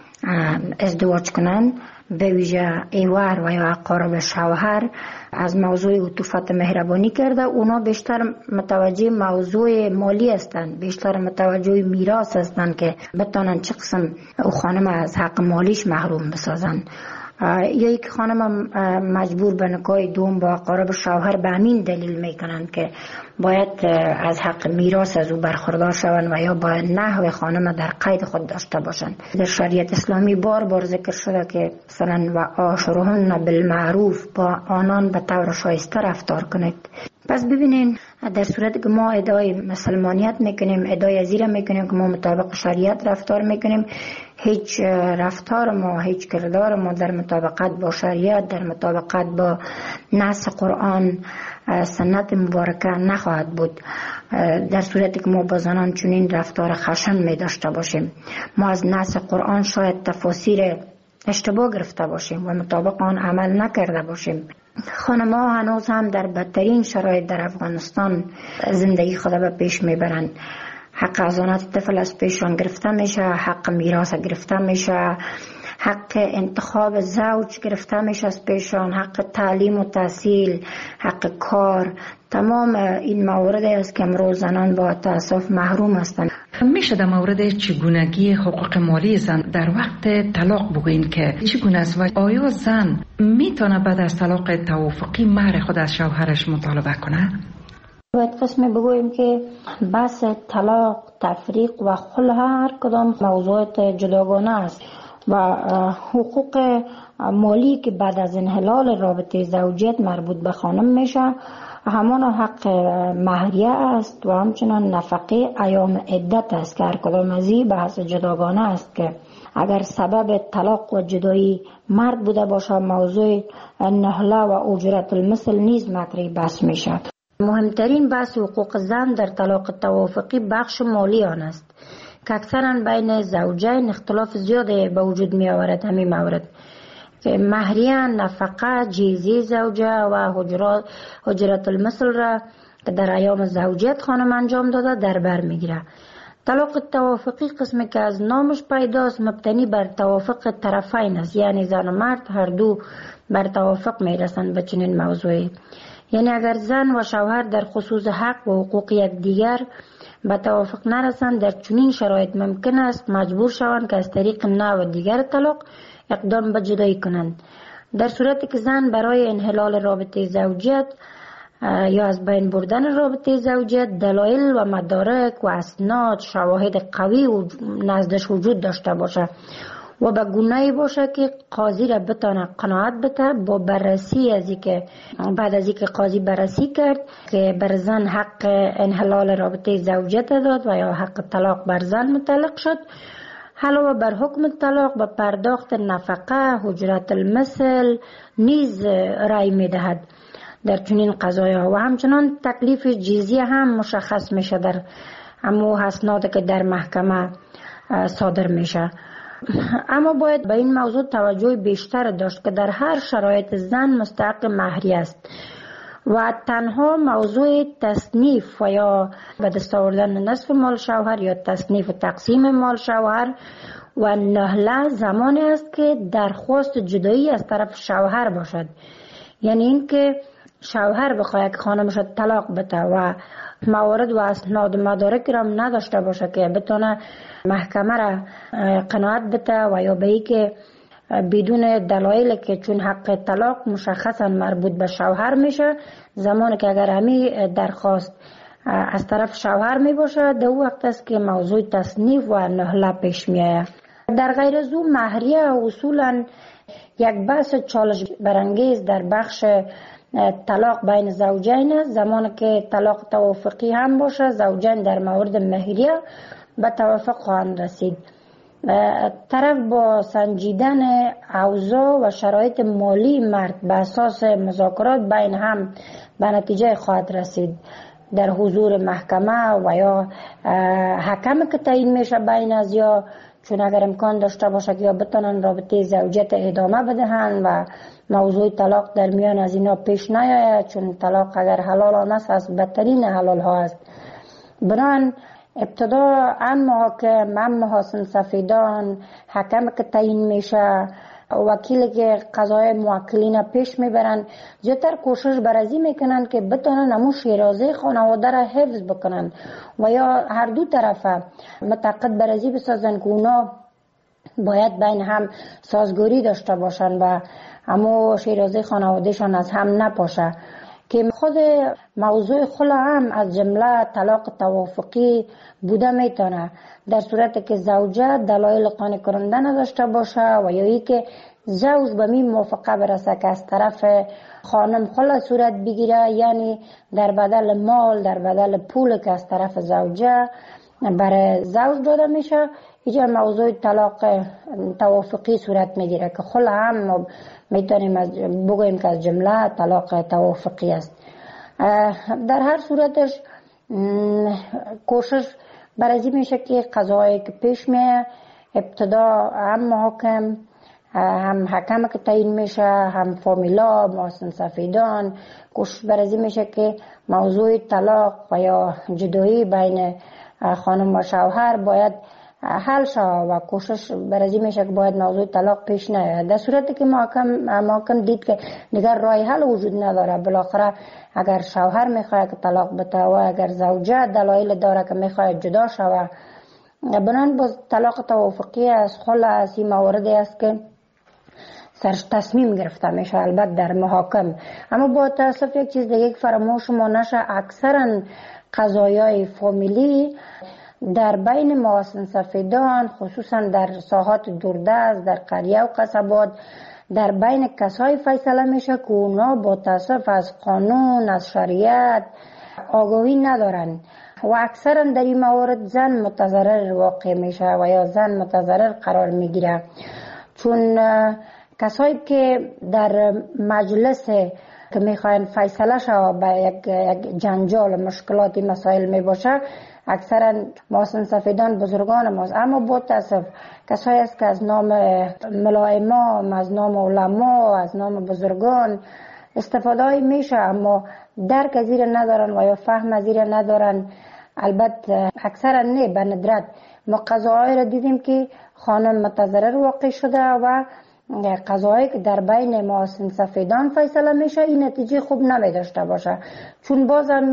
ازدواج کنند، به ویژه ایوار و یا اقارب شوهر، از موضوع عطوفت مهربانی کرده. اونا بیشتر متوجه موضوع مالی هستند، بیشتر متوجه میراث هستند که بتانن چه قسم او خانم از حق مالیش محروم بسازن. یا یک خانم مجبور به نکاح دوم با اقارب شوهر به همین دلیل میکنند که باید از حق میراث از او برخوردار شوند و یا باید نحو خانم در قید خود داشته باشند. در شریعت اسلامی بار بار ذکر شده که مثلا و عاشرهن بالمعروف، با آنان به طور شایسته رفتار کنید. پس ببینین در صورتی که ما ادعای مسلمانیت میکنیم، ادعای ازیره میکنیم که ما مطابق شریعت رفتار میکنیم، هیچ رفتار ما، هیچ کردار ما در مطابقت با شریعت، در مطابقت با نص قرآن، سنت مبارکه نخواهد بود. در صورتی که ما با زنان چنین رفتار خشن می داشته باشیم، ما از نص قرآن شاید تفاسیر اشتباه گرفته باشیم و مطابق آن عمل نکرده باشیم. خانم‌ها هنوز هم در بدترین شرایط در افغانستان زندگی خود به پیش میبرند. حق حضانت طفل از پیشان گرفته میشه، حق میراث گرفته میشه، حق انتخاب زوج گرفته میشه از پیشان، حق تعلیم و تحصیل، حق کار. تمام این موارد است که امروز زنان با تأسف محروم هستند. میشه در مورد چگونگی حقوق مالی زن در وقت طلاق بگوین که چگونه است و آیا زن میتونه بعد از طلاق توافقی مهر خود از شوهرش مطالبه کنه؟ باید قسم بگوییم که بحث طلاق، تفریق و خلع هر کدام موضوعات جداگانه است و حقوق مالی که بعد از انحلال رابطه زوجیت مربوط به خانم میشه همان حق مهریه است و همچنان نفقه ایام عدت است که هر کدام از این بحث جداگانه است که اگر سبب طلاق و جدایی مرد بوده باشه موضوع نهله و اجرت المثل نیز مطرح بحث میشه. مهمترین بحث حقوق زن در طلاق توافقی بخش مالی آن است که اکثرا بین زوجین اختلاف زیاده به وجود می آورد. همین مورد که مهریه، نفقه، جیزی زوجه و حجرت المثل را که در ایام زوجیت خانم انجام داده در بر میگیره. طلاق توافقی قسمی که از نامش پیداست مبتنی بر توافق طرفین است، یعنی زن و مرد هر دو بر توافق میرسند به چنین موضوعی. یعنی اگر زن و شوهر در خصوص حق و حقوق یکدیگر به توافق نرسند در چنین شرایط ممکن است مجبور شوند که از طریق نوع دیگر طلاق اقدام به جدایی کنند. در صورتی که زن برای انحلال رابطه زوجیت یا از بین بردن رابطه زوجیت دلایل و مدارک و اسناد شواهد قوی نزدش وجود داشته باشه و به گونه‌ای باشه که قاضی را بتونه قناعت بده با بررسی از اینکه بعد از اینکه قاضی بررسی کرد که بر زن حق انحلال رابطه زوجیت داد و یا حق طلاق بر زن متعلق شد، علاوه بر حکم طلاق به پرداخت نفقه، حجرت المثل نیز رأی میدهد در چنین قضایا و همچنان تکلیف جزیه هم مشخص میشه در امو اسناد که در محکمه صادر میشه. اما باید به این موضوع توجه بیشتر داشت که در هر شرایط زن مستحق مهریه است و تنها موضوع تصنیف و یا به دست آوردن نصف مال شوهر یا تصنیف و تقسیم مال شوهر و نهله زمانی است که درخواست جدایی از طرف شوهر باشد. یعنی این که شوهر بخواهد که خانمش طلاق بده و موارد و اسناد و مدارک را نداشته باشه که بتونه محکمه را قناعت بده و یا به ای که بدون دلایل که چون حق طلاق مشخصا مربوط به شوهر میشه، زمانی که اگر همی درخواست از طرف شوهر می باشه در وقت است که موضوع تصنیف و نهله پیش می آید. در غیر از او مهریه اصولا یک بحث چالش برانگیز در بخش طلاق بین زوجین است. زمانی که طلاق توافقی هم باشه زوجین در مورد مهریه به توافق خواهند رسید. طرف با سنجیدن اوضاع و شرایط مالی مرد به اساس مذاکرات بین هم به نتیجه خواهد رسید در حضور محکمه و یا حکم که تعیین میشه بین از یا چون اگر امکان داشته باشه که یا بتونن رابطه زوجیت ادامه بدهن و موضوع طلاق در میان از اینا پیش نیاید، چون طلاق اگر حلال است از بدترین حلال ها است. بنابراین ابتدا محاکم محاسن سفیدان حکم که تعیین میشه وکیل که قضای موکلین پیش میبرن زیادتر کوشش برازی میکنن که بتونن همون شیرازه خانواده را حفظ بکنن و یا هر دو طرفه متعقد برازی بسازن که اونا باید بین هم سازگاری داشته باشن و همون شیرازه خانوادهشان از هم نپاشه. که خود موضوع خلع هم از جمله طلاق توافقی بوده میتونه در صورتی که زوجه دلایل قانع کننده نداشته باشه و یا ای که زوج به می موافقه برسه که از طرف خانم خلع صورت بگیره، یعنی در بدل مال در بدل پول که از طرف زوجه برای زوج داده میشه، اینجا موضوع طلاق توافقی صورت میگیره که خلع هم میتونیم بگوییم که از جمله طلاق توافقی است. در هر صورتش کوشش برازی میشه که قضایی که پیش میه ابتدا هم محاکم هم حکم که تعیین میشه هم فامیلا محاسن سفیدان کوشش برازی میشه که موضوع طلاق و یا جدایی بین خانم و شوهر باید حل شد و کوشش برازی میشه که باید موضوع طلاق پیش نیاید. در صورتی که محکم دید که دیگر راه حل وجود نداره، بالاخره اگر شوهر میخواد که طلاق بده و اگر زوجه دلایل داره که میخواد جدا شود، بنابراین باز طلاق توافقی از خلع از این مواردی است که سرش تصمیم گرفته میشه البته در محاکم. اما با تاسف یک چیز دیگه فراموش ما نشه، اکثرا قضایای فامیلی در بین مواطن سفیدان خصوصا در ساحات دوردست، در قریه و قصبات، در بین کسای فیصله میشه که اونا با تاسف از قانون، از شریعت آگاهی ندارن و اکثرا در این موارد زن متضرر واقع میشه و یا زن متضرر قرار میگیره، چون کسایی که در مجلس که میخواین فیصله شود به یک جنجال مشکلاتی مسائل میباشه اکثرا مواطن سفیدان بزرگان ماست، اما با تاسف کسایی است که از نام ملائمان، از نام علما، از نام بزرگان استفاده میشه اما درک از زیر ندارن و یا فهم از زیر ندارن. البته اکثرا نه، به ندرت ما قضاهای را دیدیم که خانم متضرر واقع شده و قضاهایی که در بین مواطن سفیدان فیصله میشه این نتیجه خوب نمی داشته باشه، چون بازم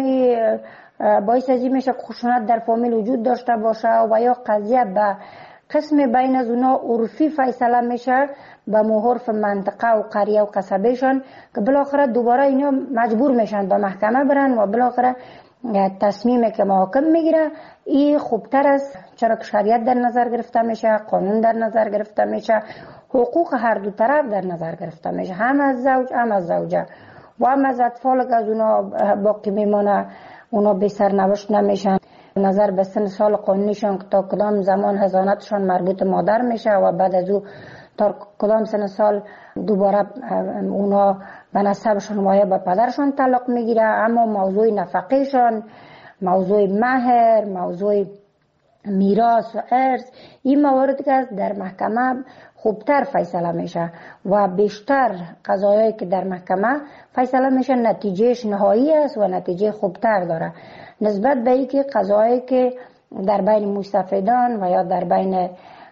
باعث ازی میشه خشونت در فامیل وجود داشته باشه و یا قضیه به قسم بین از اونا عرفی فیصله میشه به محرف منطقه و قریه و قصبهشان که بالاخره دوباره اینا مجبور میشن به محکمه برن و بالاخره تصمیمی که محاکم میگیره این خوبتر است، چرا که شریعت در نظر گرفته میشه، قانون در نظر گرفته میشه، حقوق هر دو طرف در نظر گرفته میشه، هم از زوج هم از زوجه و هم از اطفال که از اونا باقی میمونه اونا بی سرنوشت نمیشن. نظر به سن سال قانونیشان که تا کدام زمان حضانتشان مربوط مادر میشه و بعد از او تا کدام سن سال دوباره اونا به نسبشان و به پدرشان تعلق میگیره، اما موضوع نفقهشان، موضوع مهر، موضوع میراث و ارث این موارد که در محکمه خوبتر فیصله میشه و بیشتر قضایایی که در محکمه فیصله میشه نتیجهش نهایی است و نتیجه خوبتر داره نسبت به اینکه قضایایی که در بین مستفیدان و یا در بین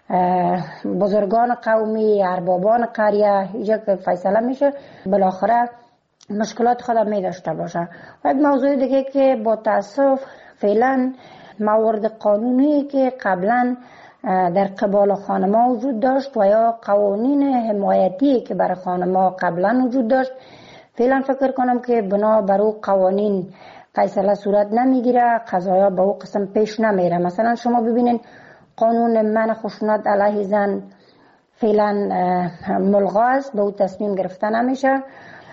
بزرگان قومی، اربابان قریه اینجا که فیصله میشه بالاخره مشکلات خود می داشته باشه. و یک موضوع دیگه که با تاسف فعلا موارد قانونی که قبلا در قبال خانم‌ها وجود داشت و یا قوانین حمایتی که برای خانم‌ها قبلا وجود داشت فعلا فکر کنم که بنا بر او قوانین فیصله صورت نمیگیره، قضایا به او قسم پیش نمیره. مثلا شما ببینید قانون منع خشونت علیه زن فعلا ملغا است، به او تصمیم گرفته نمیشه.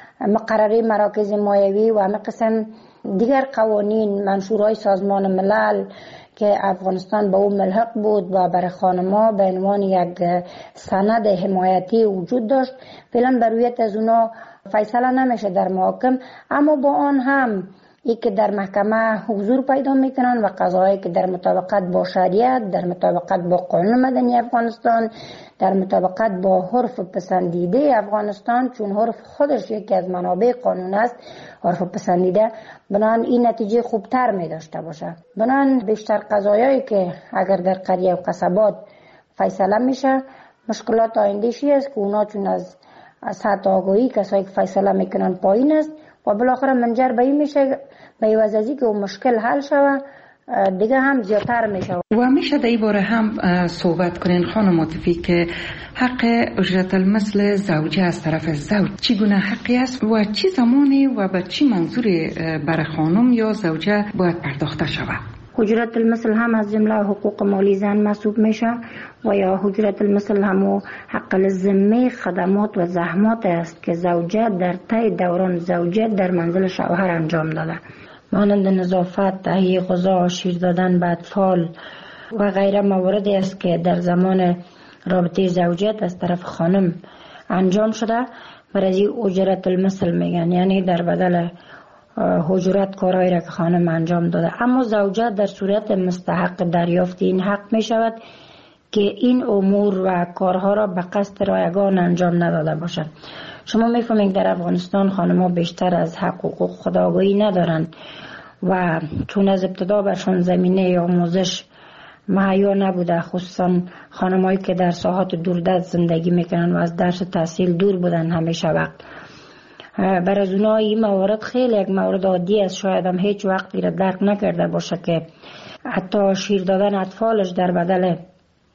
مقرره مراکز مایوی و همه قسم دیگر قوانین منشورهای سازمان ملل که افغانستان به او ملحق بود و برای خانم‌ها به عنوان یک سند حمایتی وجود داشت فعلا بر رویت از اونا فیصله نمیشه در محاکم، اما با آن هم ای که در محکمه حضور پیدا میکنن و قضایی که در مطابقت با شریعت، در مطابقت با قانون مدنی افغانستان، در مطابقت با عرف پسندیده افغانستان، چون عرف خودش یکی از منابع قانون است، عرف پسندیده، بنان این نتیجه خوبتر می داشته باشه. بنان بیشتر قضایایی که اگر در قریه و قصبات فیصله میشه مشکلات آینده‌شی است که اونا چون از سطح آگاهی کسایی که فیصله میکنن پایین است و بالاخره منجر به این میشه به وجهی که اون مشکل حل شود دیگه هم زیادتر میشه. و میشه در این باره هم صحبت کنین خانم عاطفی که حق اجرت المثل زوجه از طرف زوج چگونه حقی است و چی زمانی و به چی منظوری برای خانم یا زوجه باید پرداخته شود؟ حجرت المثل هم از جمله حقوق مالی زن محسوب میشه و یا حجرت المثل هم حق الذمه خدمات و زحمات است که زوجه در طی دوران زوجیت در منزل شوهر انجام داده، مانند نظافت، تهیه غذا، شیر دادن به اطفال و غیره مواردی است که در زمان رابطه زوجیت از طرف خانم انجام شده برای اجرت المثل میگن، یعنی در بدل حجرت کارهایی را که خانم انجام داده. اما زوجه در صورت مستحق دریافت این حق می شود که این امور و کارها را به قصد رایگان انجام نداده باشد. شما میفهمید در افغانستان خانم ها بیشتر از حقوق خود آگاهی ندارند و چون از ابتدا برشان زمینه آموزش مهیا نبوده، خصوصا خانمایی که در ساحات دوردست زندگی میکنن و از درس تحصیل دور بودن همیشه وقت، برای اونا این موارد خیلی یک مورد عادی است، شاید هم هیچ وقتی را درک نکرده باشه که حتی شیر دادن اطفالش در بدل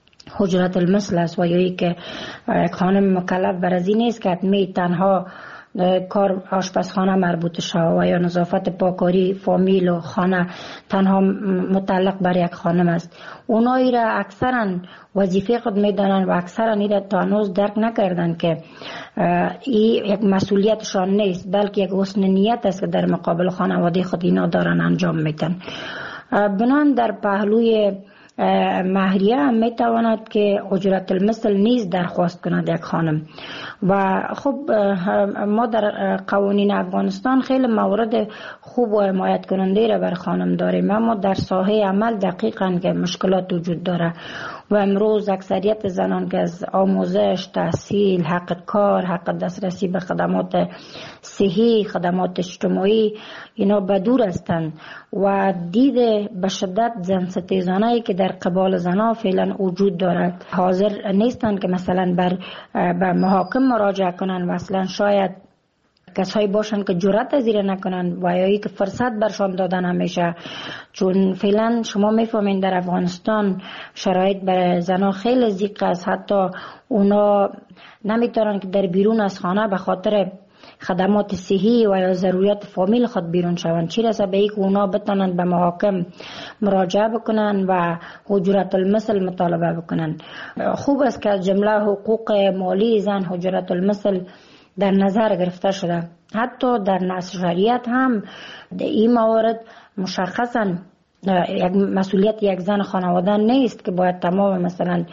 حجرت المثل است و یا ای که یک خانم مکلف برای این نیست که می تنها کار آشپزخانه مربوط شود و یا نظافت پاکاری فامیل و خانه تنها متعلق بر یک خانم است. اونایی را اکثرا وظیفه خود میدانند و اکثرا این را تا هنوز درک نکردند که این یک مسئولیتشان نیست، بلکه یک حسن نیت است که در مقابل خانواده خود اینا دارن انجام میدن. بنان در پهلوی مهریه هم میتواند که اجرت المثل نیز درخواست کند یک خانم. و خب ما در قوانین افغانستان خیلی موارد خوب و حمایت کننده را بر خانم داریم، اما در ساحه عمل دقیقاً که مشکلات وجود داره و امروز اکثریت زنان که از آموزش، تحصیل، حق کار، حق دسترسی به خدمات صحی، خدمات اجتماعی اینا بدور هستند و دید به شدت زن ستیزانه‌ای که در قبال زنها فعلا وجود دارد حاضر نیستند که مثلا به محاکم مراجعه کنند و اصلا شاید کسایی باشن که جرأت از این نکنن و یا که فرصت برشان داده نمیشه، چون فعلا شما میفهمین در افغانستان شرایط برای زنها خیلی ضیق است. حتی اونا نمیتونن که در بیرون از خانه به خاطر خدمات صحی و یا ضروریات فامیل خود بیرون شوند، چی رسه به اینکه اونا بتونن به محاکم مراجعه بکنن و اجرت المثل مطالبه بکنن. خوب است که از جمله حقوق مالی زن اجرت المثل در نظر گرفته شده. حتی در نص شریعت هم این موارد مشخصا یک مسئولیت یک زن خانواده نیست که باید تمام مثلا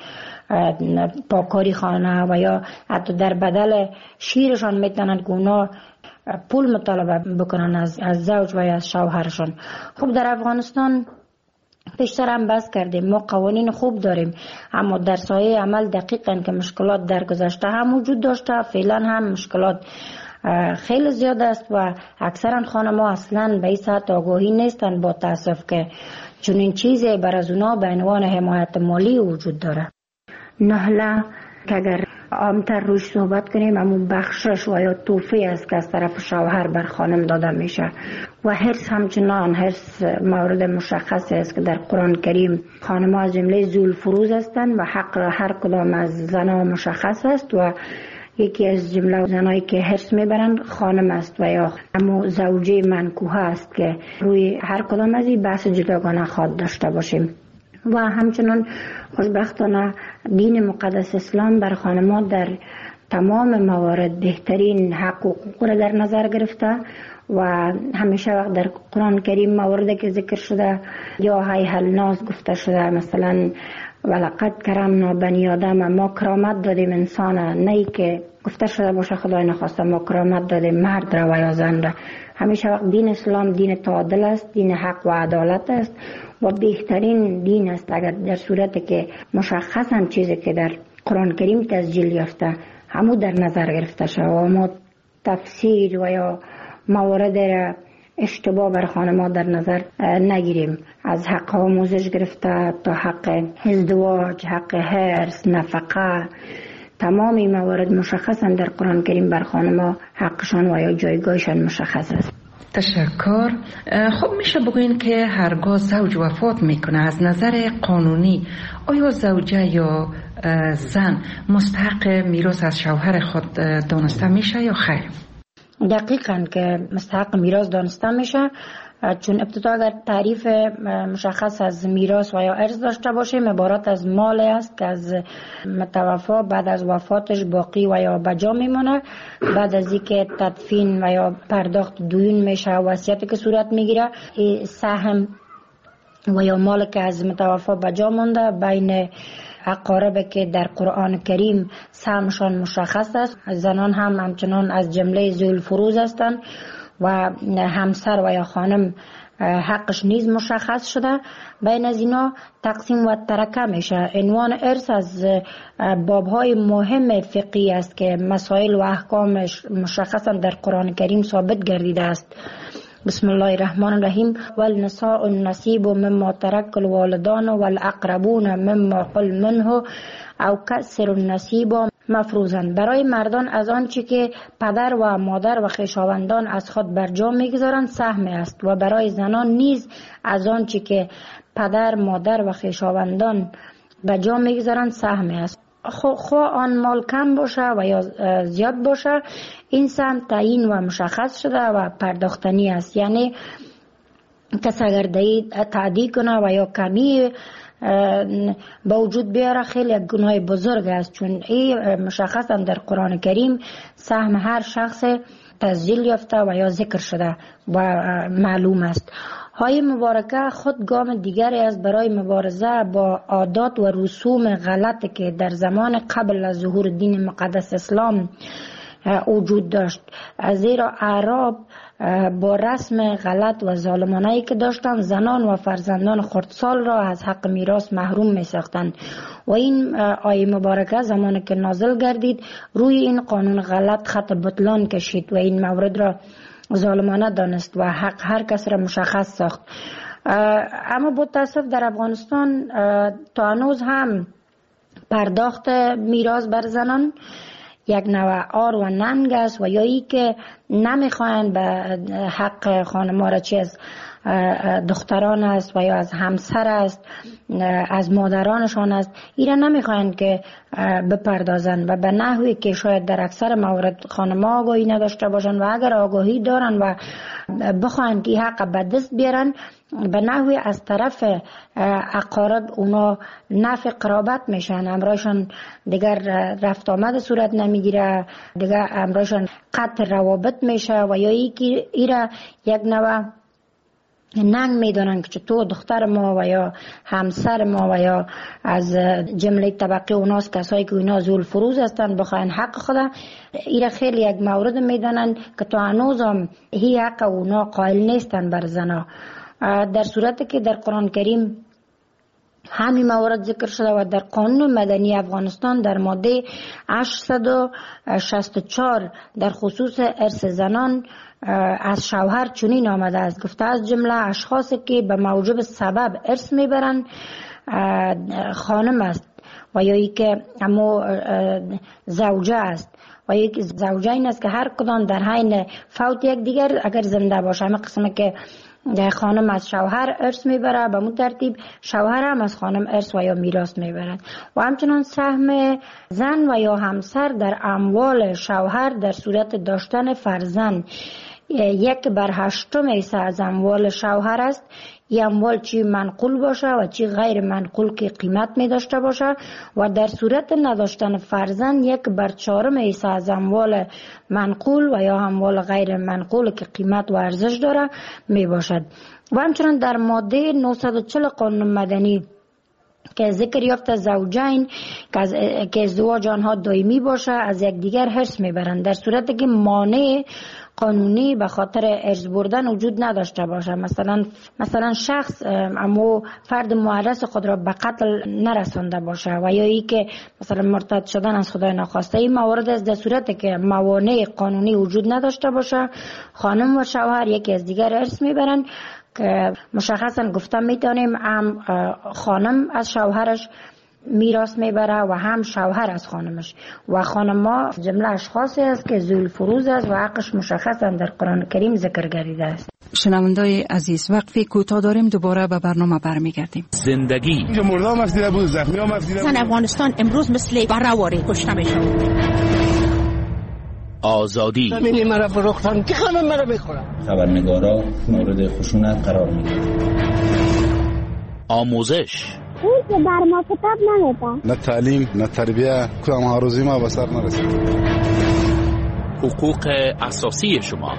پاکاری خانه و یا حتی در بدل شیرشان میتونن که اونا پول مطالبه بکنن از زوج و یا از شوهرشان. خب در افغانستان پیشتر هم بحث کردیم ما قوانین خوب داریم، اما در سایه عمل دقیقاً که مشکلات در گذشته هم وجود داشته، فعلا هم مشکلات خیلی زیاد است و اکثرا خانم‌ها اصلا به این سطح آگاهی نیستند با تاسف که چنین چیزی بر از اونا به عنوان حمایت مالی وجود داره. نهله که اگر عامتر روش صحبت کنیم همون بخشش و یا توفی است که از طرف شوهر بر خانم داده میشه و حرص همچنان حرص مورد مشخص است که در قرآن کریم خانم ها از جمله ذوالفروز هستند و حق هر کدام از زنها مشخص است و یکی از جمله زنایی که حرص میبرند خانم است و یا همون زوجه منکوحه است که روی هر کدام از این بحث جداگانه خواد داشته باشیم. و همچنان خوشبختانه دین مقدس اسلام بر خانم‌ها در تمام موارد بهترین حق و حقوق را در نظر گرفته و همیشه وقت در قرآن کریم مواردی که ذکر شده یا هیها الناس گفته شده، مثلا ولقد کرمنا بنی آدم، ما کرامت دادیم انسان، نه که گفته شده باشه خدای نخواسته ما کرامت دادیم مرد را و یا زن را. همیشه وقت دین اسلام دین تعادل است، دین حق و عدالت است و بهترین دین است اگر در صورتی که مشخصا چیزی که در قرآن کریم تسجیل یافته همو در نظر گرفته شود و ما تفسیر و یا موارد را اشتباه بر خانم‌ها در نظر نگیریم، از حق آموزش گرفته تا حق ازدواج، حق حرص، نفقه، تمام این موارد مشخصا در قرآن کریم بر خانم‌ها حقشان و یا جایگاهشان مشخص است. تشکر. خب میشه بگوین که هرگاه زوج وفات میکنه از نظر قانونی آیا زوجه یا زن مستحق میراث از شوهر خود دانسته میشه یا خیر؟ دقیقاً که مستحق میراث دانسته میشه، چون ابتدا اگر تعریف مشخص از میراث و یا ارث داشته باشیم عبارت از مال است که از متوفا بعد از وفاتش باقی و یا بجا میمونه، بعد از اینکه تدفین و یا پرداخت دیون میشه وصیتی که صورت میگیره سهم و یا مال که از متوفا بجا مونده بین اقارب که در قرآن کریم سهمشان مشخص است. زنان هم همچنان از جمله ذوالفروز هستند و همسر و یا خانم حقش نیز مشخص شده. بین از اینا تقسیم و ترکه میشه. عنوان ارث از بابهای مهم فقهی است که مسائل و احکامش مشخصا در قرآن کریم ثابت گردیده است. بسم الله الرحمن الرحیم والنساء النصیب مما ترک الوالدان والاقربون مما قل منه او کسر النصیب مفروضاً. برای مردان از آنچه که پدر و مادر و خویشاوندان از خود برجا میگذارند سهم است و برای زنان نیز از آنچه که پدر، مادر و خویشاوندان برجا میگذارند سهم است. خواه آن مال کم باشه و یا زیاد باشه، این سهم تعیین و مشخص شده و پرداختنی است. یعنی کس اگر تعدی کنه و یا کمی با وجود بیاره خیلی یک گناه بزرگ است، چون این مشخصا در قرآن کریم سهم هر شخص تسجیل یافته و یا ذکر شده و معلوم است. های مبارکه خود گام دیگری است برای مبارزه با عادات و رسوم غلطی که در زمان قبل از ظهور دین مقدس اسلام وجود داشت، زیرا اعراب با رسم غلط و ظالمانه‌ای که داشتند زنان و فرزندان خردسال را از حق میراث محروم می ساختند و این آیه مبارکه زمانی که نازل گردید روی این قانون غلط خط بطلان کشید و این مورد را ظالمانه دانست و حق هر کس را مشخص ساخت. اما با تاسف در افغانستان تا هنوز هم پرداخت میراث بر زنان یک نوع آر و ننگ است و یا ای که نمیخواین به حق خانم‌ها را چه از دختران است و یا از همسر است، از مادرانشان است، اینا نمیخواین که بپردازن و به نحوی که شاید در اکثر موارد خانم‌ها آگاهی نداشته باشن و اگر آگاهی دارن و بخواین که حق به دست بیارن به نحوی از طرف اقارب اونا نفع قرابت میشن، امرایشان دیگر رفت آمد صورت نمیگیره، دیگر امرایشان قطع روابط میشه و یا ایره یک نوع ننگ میدونن که چطور دختر ما و یا همسر ما و یا از جمله طبقه اوناست کسایی که اونا ذوال فروز هستن بخواین حق خدا، ایره خیلی یک مورد میدونن که تو هنوز هم هی حق اونا قائل نیستن بر زنا، در صورتی که در قرآن کریم همین موارد ذکر شده و در قانون مدنی افغانستان در ماده 864 در خصوص ارث زنان از شوهر چنین آمده است، گفته از جمله اشخاصی که به موجب سبب ارث میبرند خانم است و یا ای که اما زوجه است و یک زوجه این است که هر کدام در حین فوت یک دیگر اگر زنده باشه، همه قسمه که خانم از شوهر ارث میبره به مون ترتیب شوهر هم از خانم ارث و یا میراث میبرن و همچنان سهم زن و یا همسر در اموال شوهر در صورت داشتن فرزند 1/8 حصه از اموال شوهر است. این اموال چی منقول باشه و چی غیر منقول که قیمت می داشته باشه و در صورت نداشتن فرزند 1/4 حصه از اموال منقول و یا اموال غیر منقول که قیمت و ارزش داره می باشد. و همچنان در ماده 940 قانون مدنی که ذکر یافته زوجین که ازدواج آنها دائمی باشه از یکدیگر حرص میبرند در صورتی که مانع قانونی به خاطر ارث بردن وجود نداشته باشه، مثلا شخص اما فرد معرض خود را به قتل نرسانده باشه و یا ای که مثلا مرتد شدن از خدای ناخواسته. این موارد است در صورتی که موانع قانونی وجود نداشته باشه خانم و شوهر یکی از دیگر ارث میبرند که مشخصا گفتم میتونیم هم خانم از شوهرش میراث میبره و هم شوهر از خانمش و خانم‌ها جمله اشخاصی است که ذوال فروز است و حقش مشخصا در قرآن کریم ذکر گردیده است. شنوندای عزیز وقفی کوتاه داریم، دوباره به برنامه برمیگردیم. زندگی اینجا مردم افدیده بود، زخمی هم افدیده بود. افغانستان امروز مثل برآوری کشته میشه. آزادی زمین مرا فروختن که همه مرا میخورن. خبرنگارا مورد خشونت قرار میگیرن. آموزش اون که بر ما کتاب نمیدن، نه تعلیم نه تربیه، کدام هاروزی ما به سر نرسید. حقوق اساسی شما.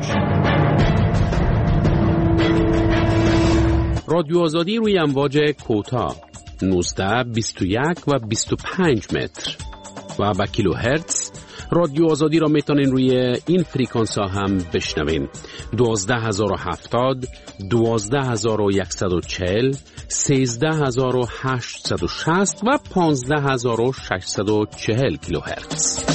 رادیو آزادی روی امواج کوتاه 19 21 و 25 متر و به کیلوهرتز. رادیو آزادی را میتونین روی این فریکانس ها هم بشنوین. 12070 12140 13860 و 15640 کیلوهرتز.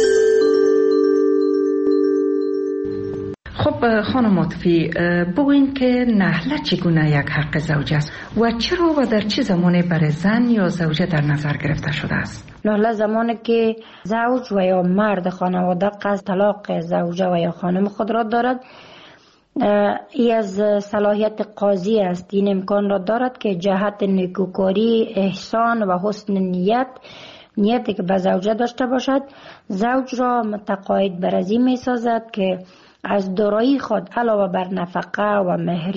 خب خانم عاطفی، بگوین که نحله چگونه یک حق زوج است و چرا و در چه زمانی برای زن یا زوجه در نظر گرفته شده است؟ نحله زمانی که زوج و یا مرد خانواده قصد طلاق زوجه و یا خانم خود را دارد، ای از صلاحیت قاضی است. این امکان را دارد که جهت نیکوکاری، احسان و حسن نیت نیتی که به زوجه داشته باشد زوج را متقاعد بر از این می سازد که از دارایی خود علاوه بر نفقه و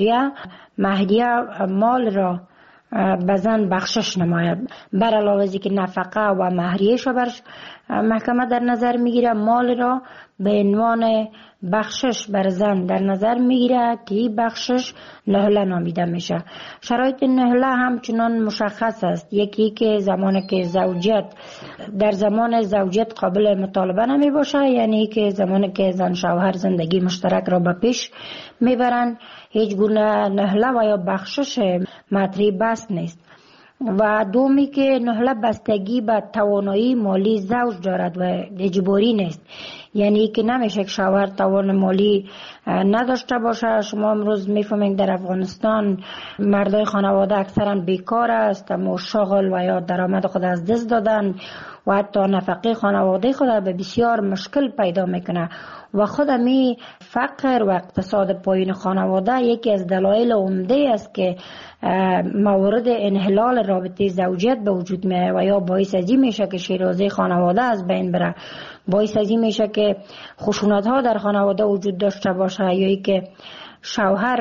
مهریه مال را به زن بخشش نماید. بر علاوه از که نفقه و مهریه‌اش را بر محکمه در نظر میگیره، مال را به عنوان بخشش بر زن در نظر میگیره که این بخشش نهله نامیده میشه. شرایط نهله همچنان مشخص است. یکی که زمانی که در زمان زوجیت قابل مطالبه نمی باشه، یعنی که زمانی که زن شوهر زندگی مشترک را به پیش میبرن هیچ گونه نهله و یا بخشش مطرح بس نیست. و دومی که نهله بستگی به توانایی مالی زوج دارد و اجباری نیست، یعنی که نمیشه که شوهر توان مالی نداشته باشه. شما امروز میفهمید در افغانستان مردای خانواده اکثرا بیکار است، اما شغل و یا درآمد خود از دست دادن و حتی نفقه خانواده خود به بسیار مشکل پیدا میکنه و خود می فقر و اقتصاد پایین خانواده یکی از دلایل عمده است که موارد انحلال رابطه زوجیت به وجود میاد و یا باعث از این میشه که شیرازه خانواده از بین بره، باعث از این میشه که خشونت ها در خانواده وجود داشته باشه، یا ای که شوهر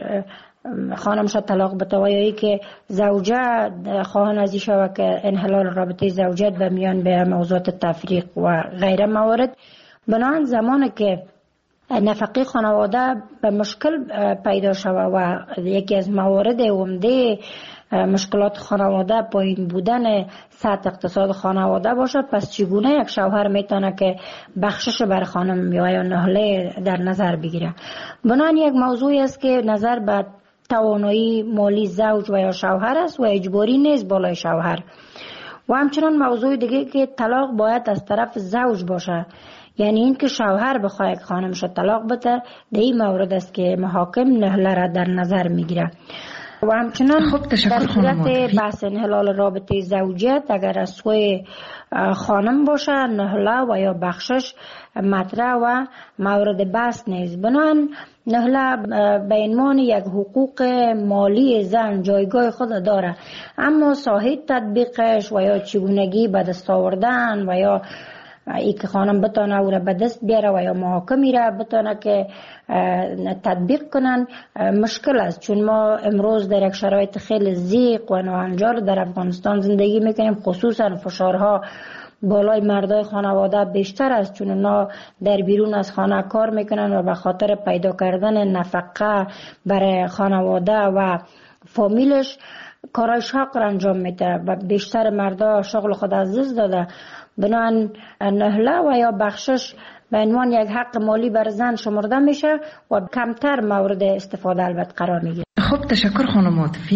خانمش طلاق بده و یا ای که زوجه خواهان از این شود که انحلال رابطه زوجیت به میان به موضوعات تفریق و غیره موارد. بنابراین زمانی که نفقه خانواده به مشکل پیدا شود و یکی از موارد عمده مشکلات خانواده پایین بودن سطح اقتصاد خانواده باشه، پس چگونه یک شوهر میتونه که بخشش بر خانم یا نهله در نظر بگیره؟ بنابراین یک موضوعی است که نظر به توانایی مالی زوج و یا شوهر است و اجباری نیست بالای شوهر. و همچنان موضوع دیگه که طلاق باید از طرف زوج باشه، یعنی این که شوهر بخواه که خانمش طلاق بده، در این مورد است که محاکم نهله را در نظر میگیره. و همچنان در صورت بحث انحلال رابطه زوجیت اگر از سوی خانم باشه نهله و یا بخشش مطرح و مورد بحث نیست. بنابراین نهله به عنوان یک حقوق مالی زن جایگاه خود داره، اما ساحه تطبیقش و یا چگونگی به دست آوردن و یا ای که خانم بتونه او را به دست بیاره و یا محاکمی را بتونه که تطبیق کنن مشکل است، چون ما امروز در یک شرایط خیلی ضیق و ناهنجار در افغانستان زندگی میکنیم. خصوصا فشارها بالای مردای خانواده بیشتر است، چون اونا در بیرون از خانه کار میکنن و به خاطر پیدا کردن نفقه برای خانواده و فامیلش کارهای شاق را انجام میده و بیشتر مردا شغل خود از دست داده. بنابراین نهله و یا بخشش به عنوان یک حق مالی بر زن شمرده میشه و کمتر مورد استفاده البته قرار میگیره. خب تشکر خانم عاطفی.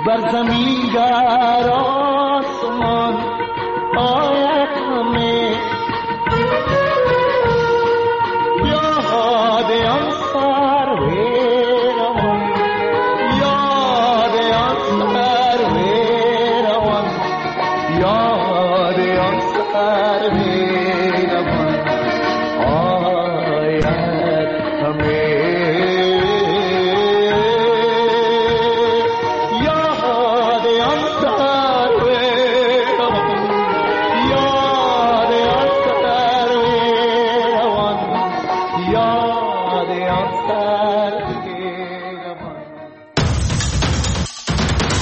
بر زمین در آسمان آید همه یاد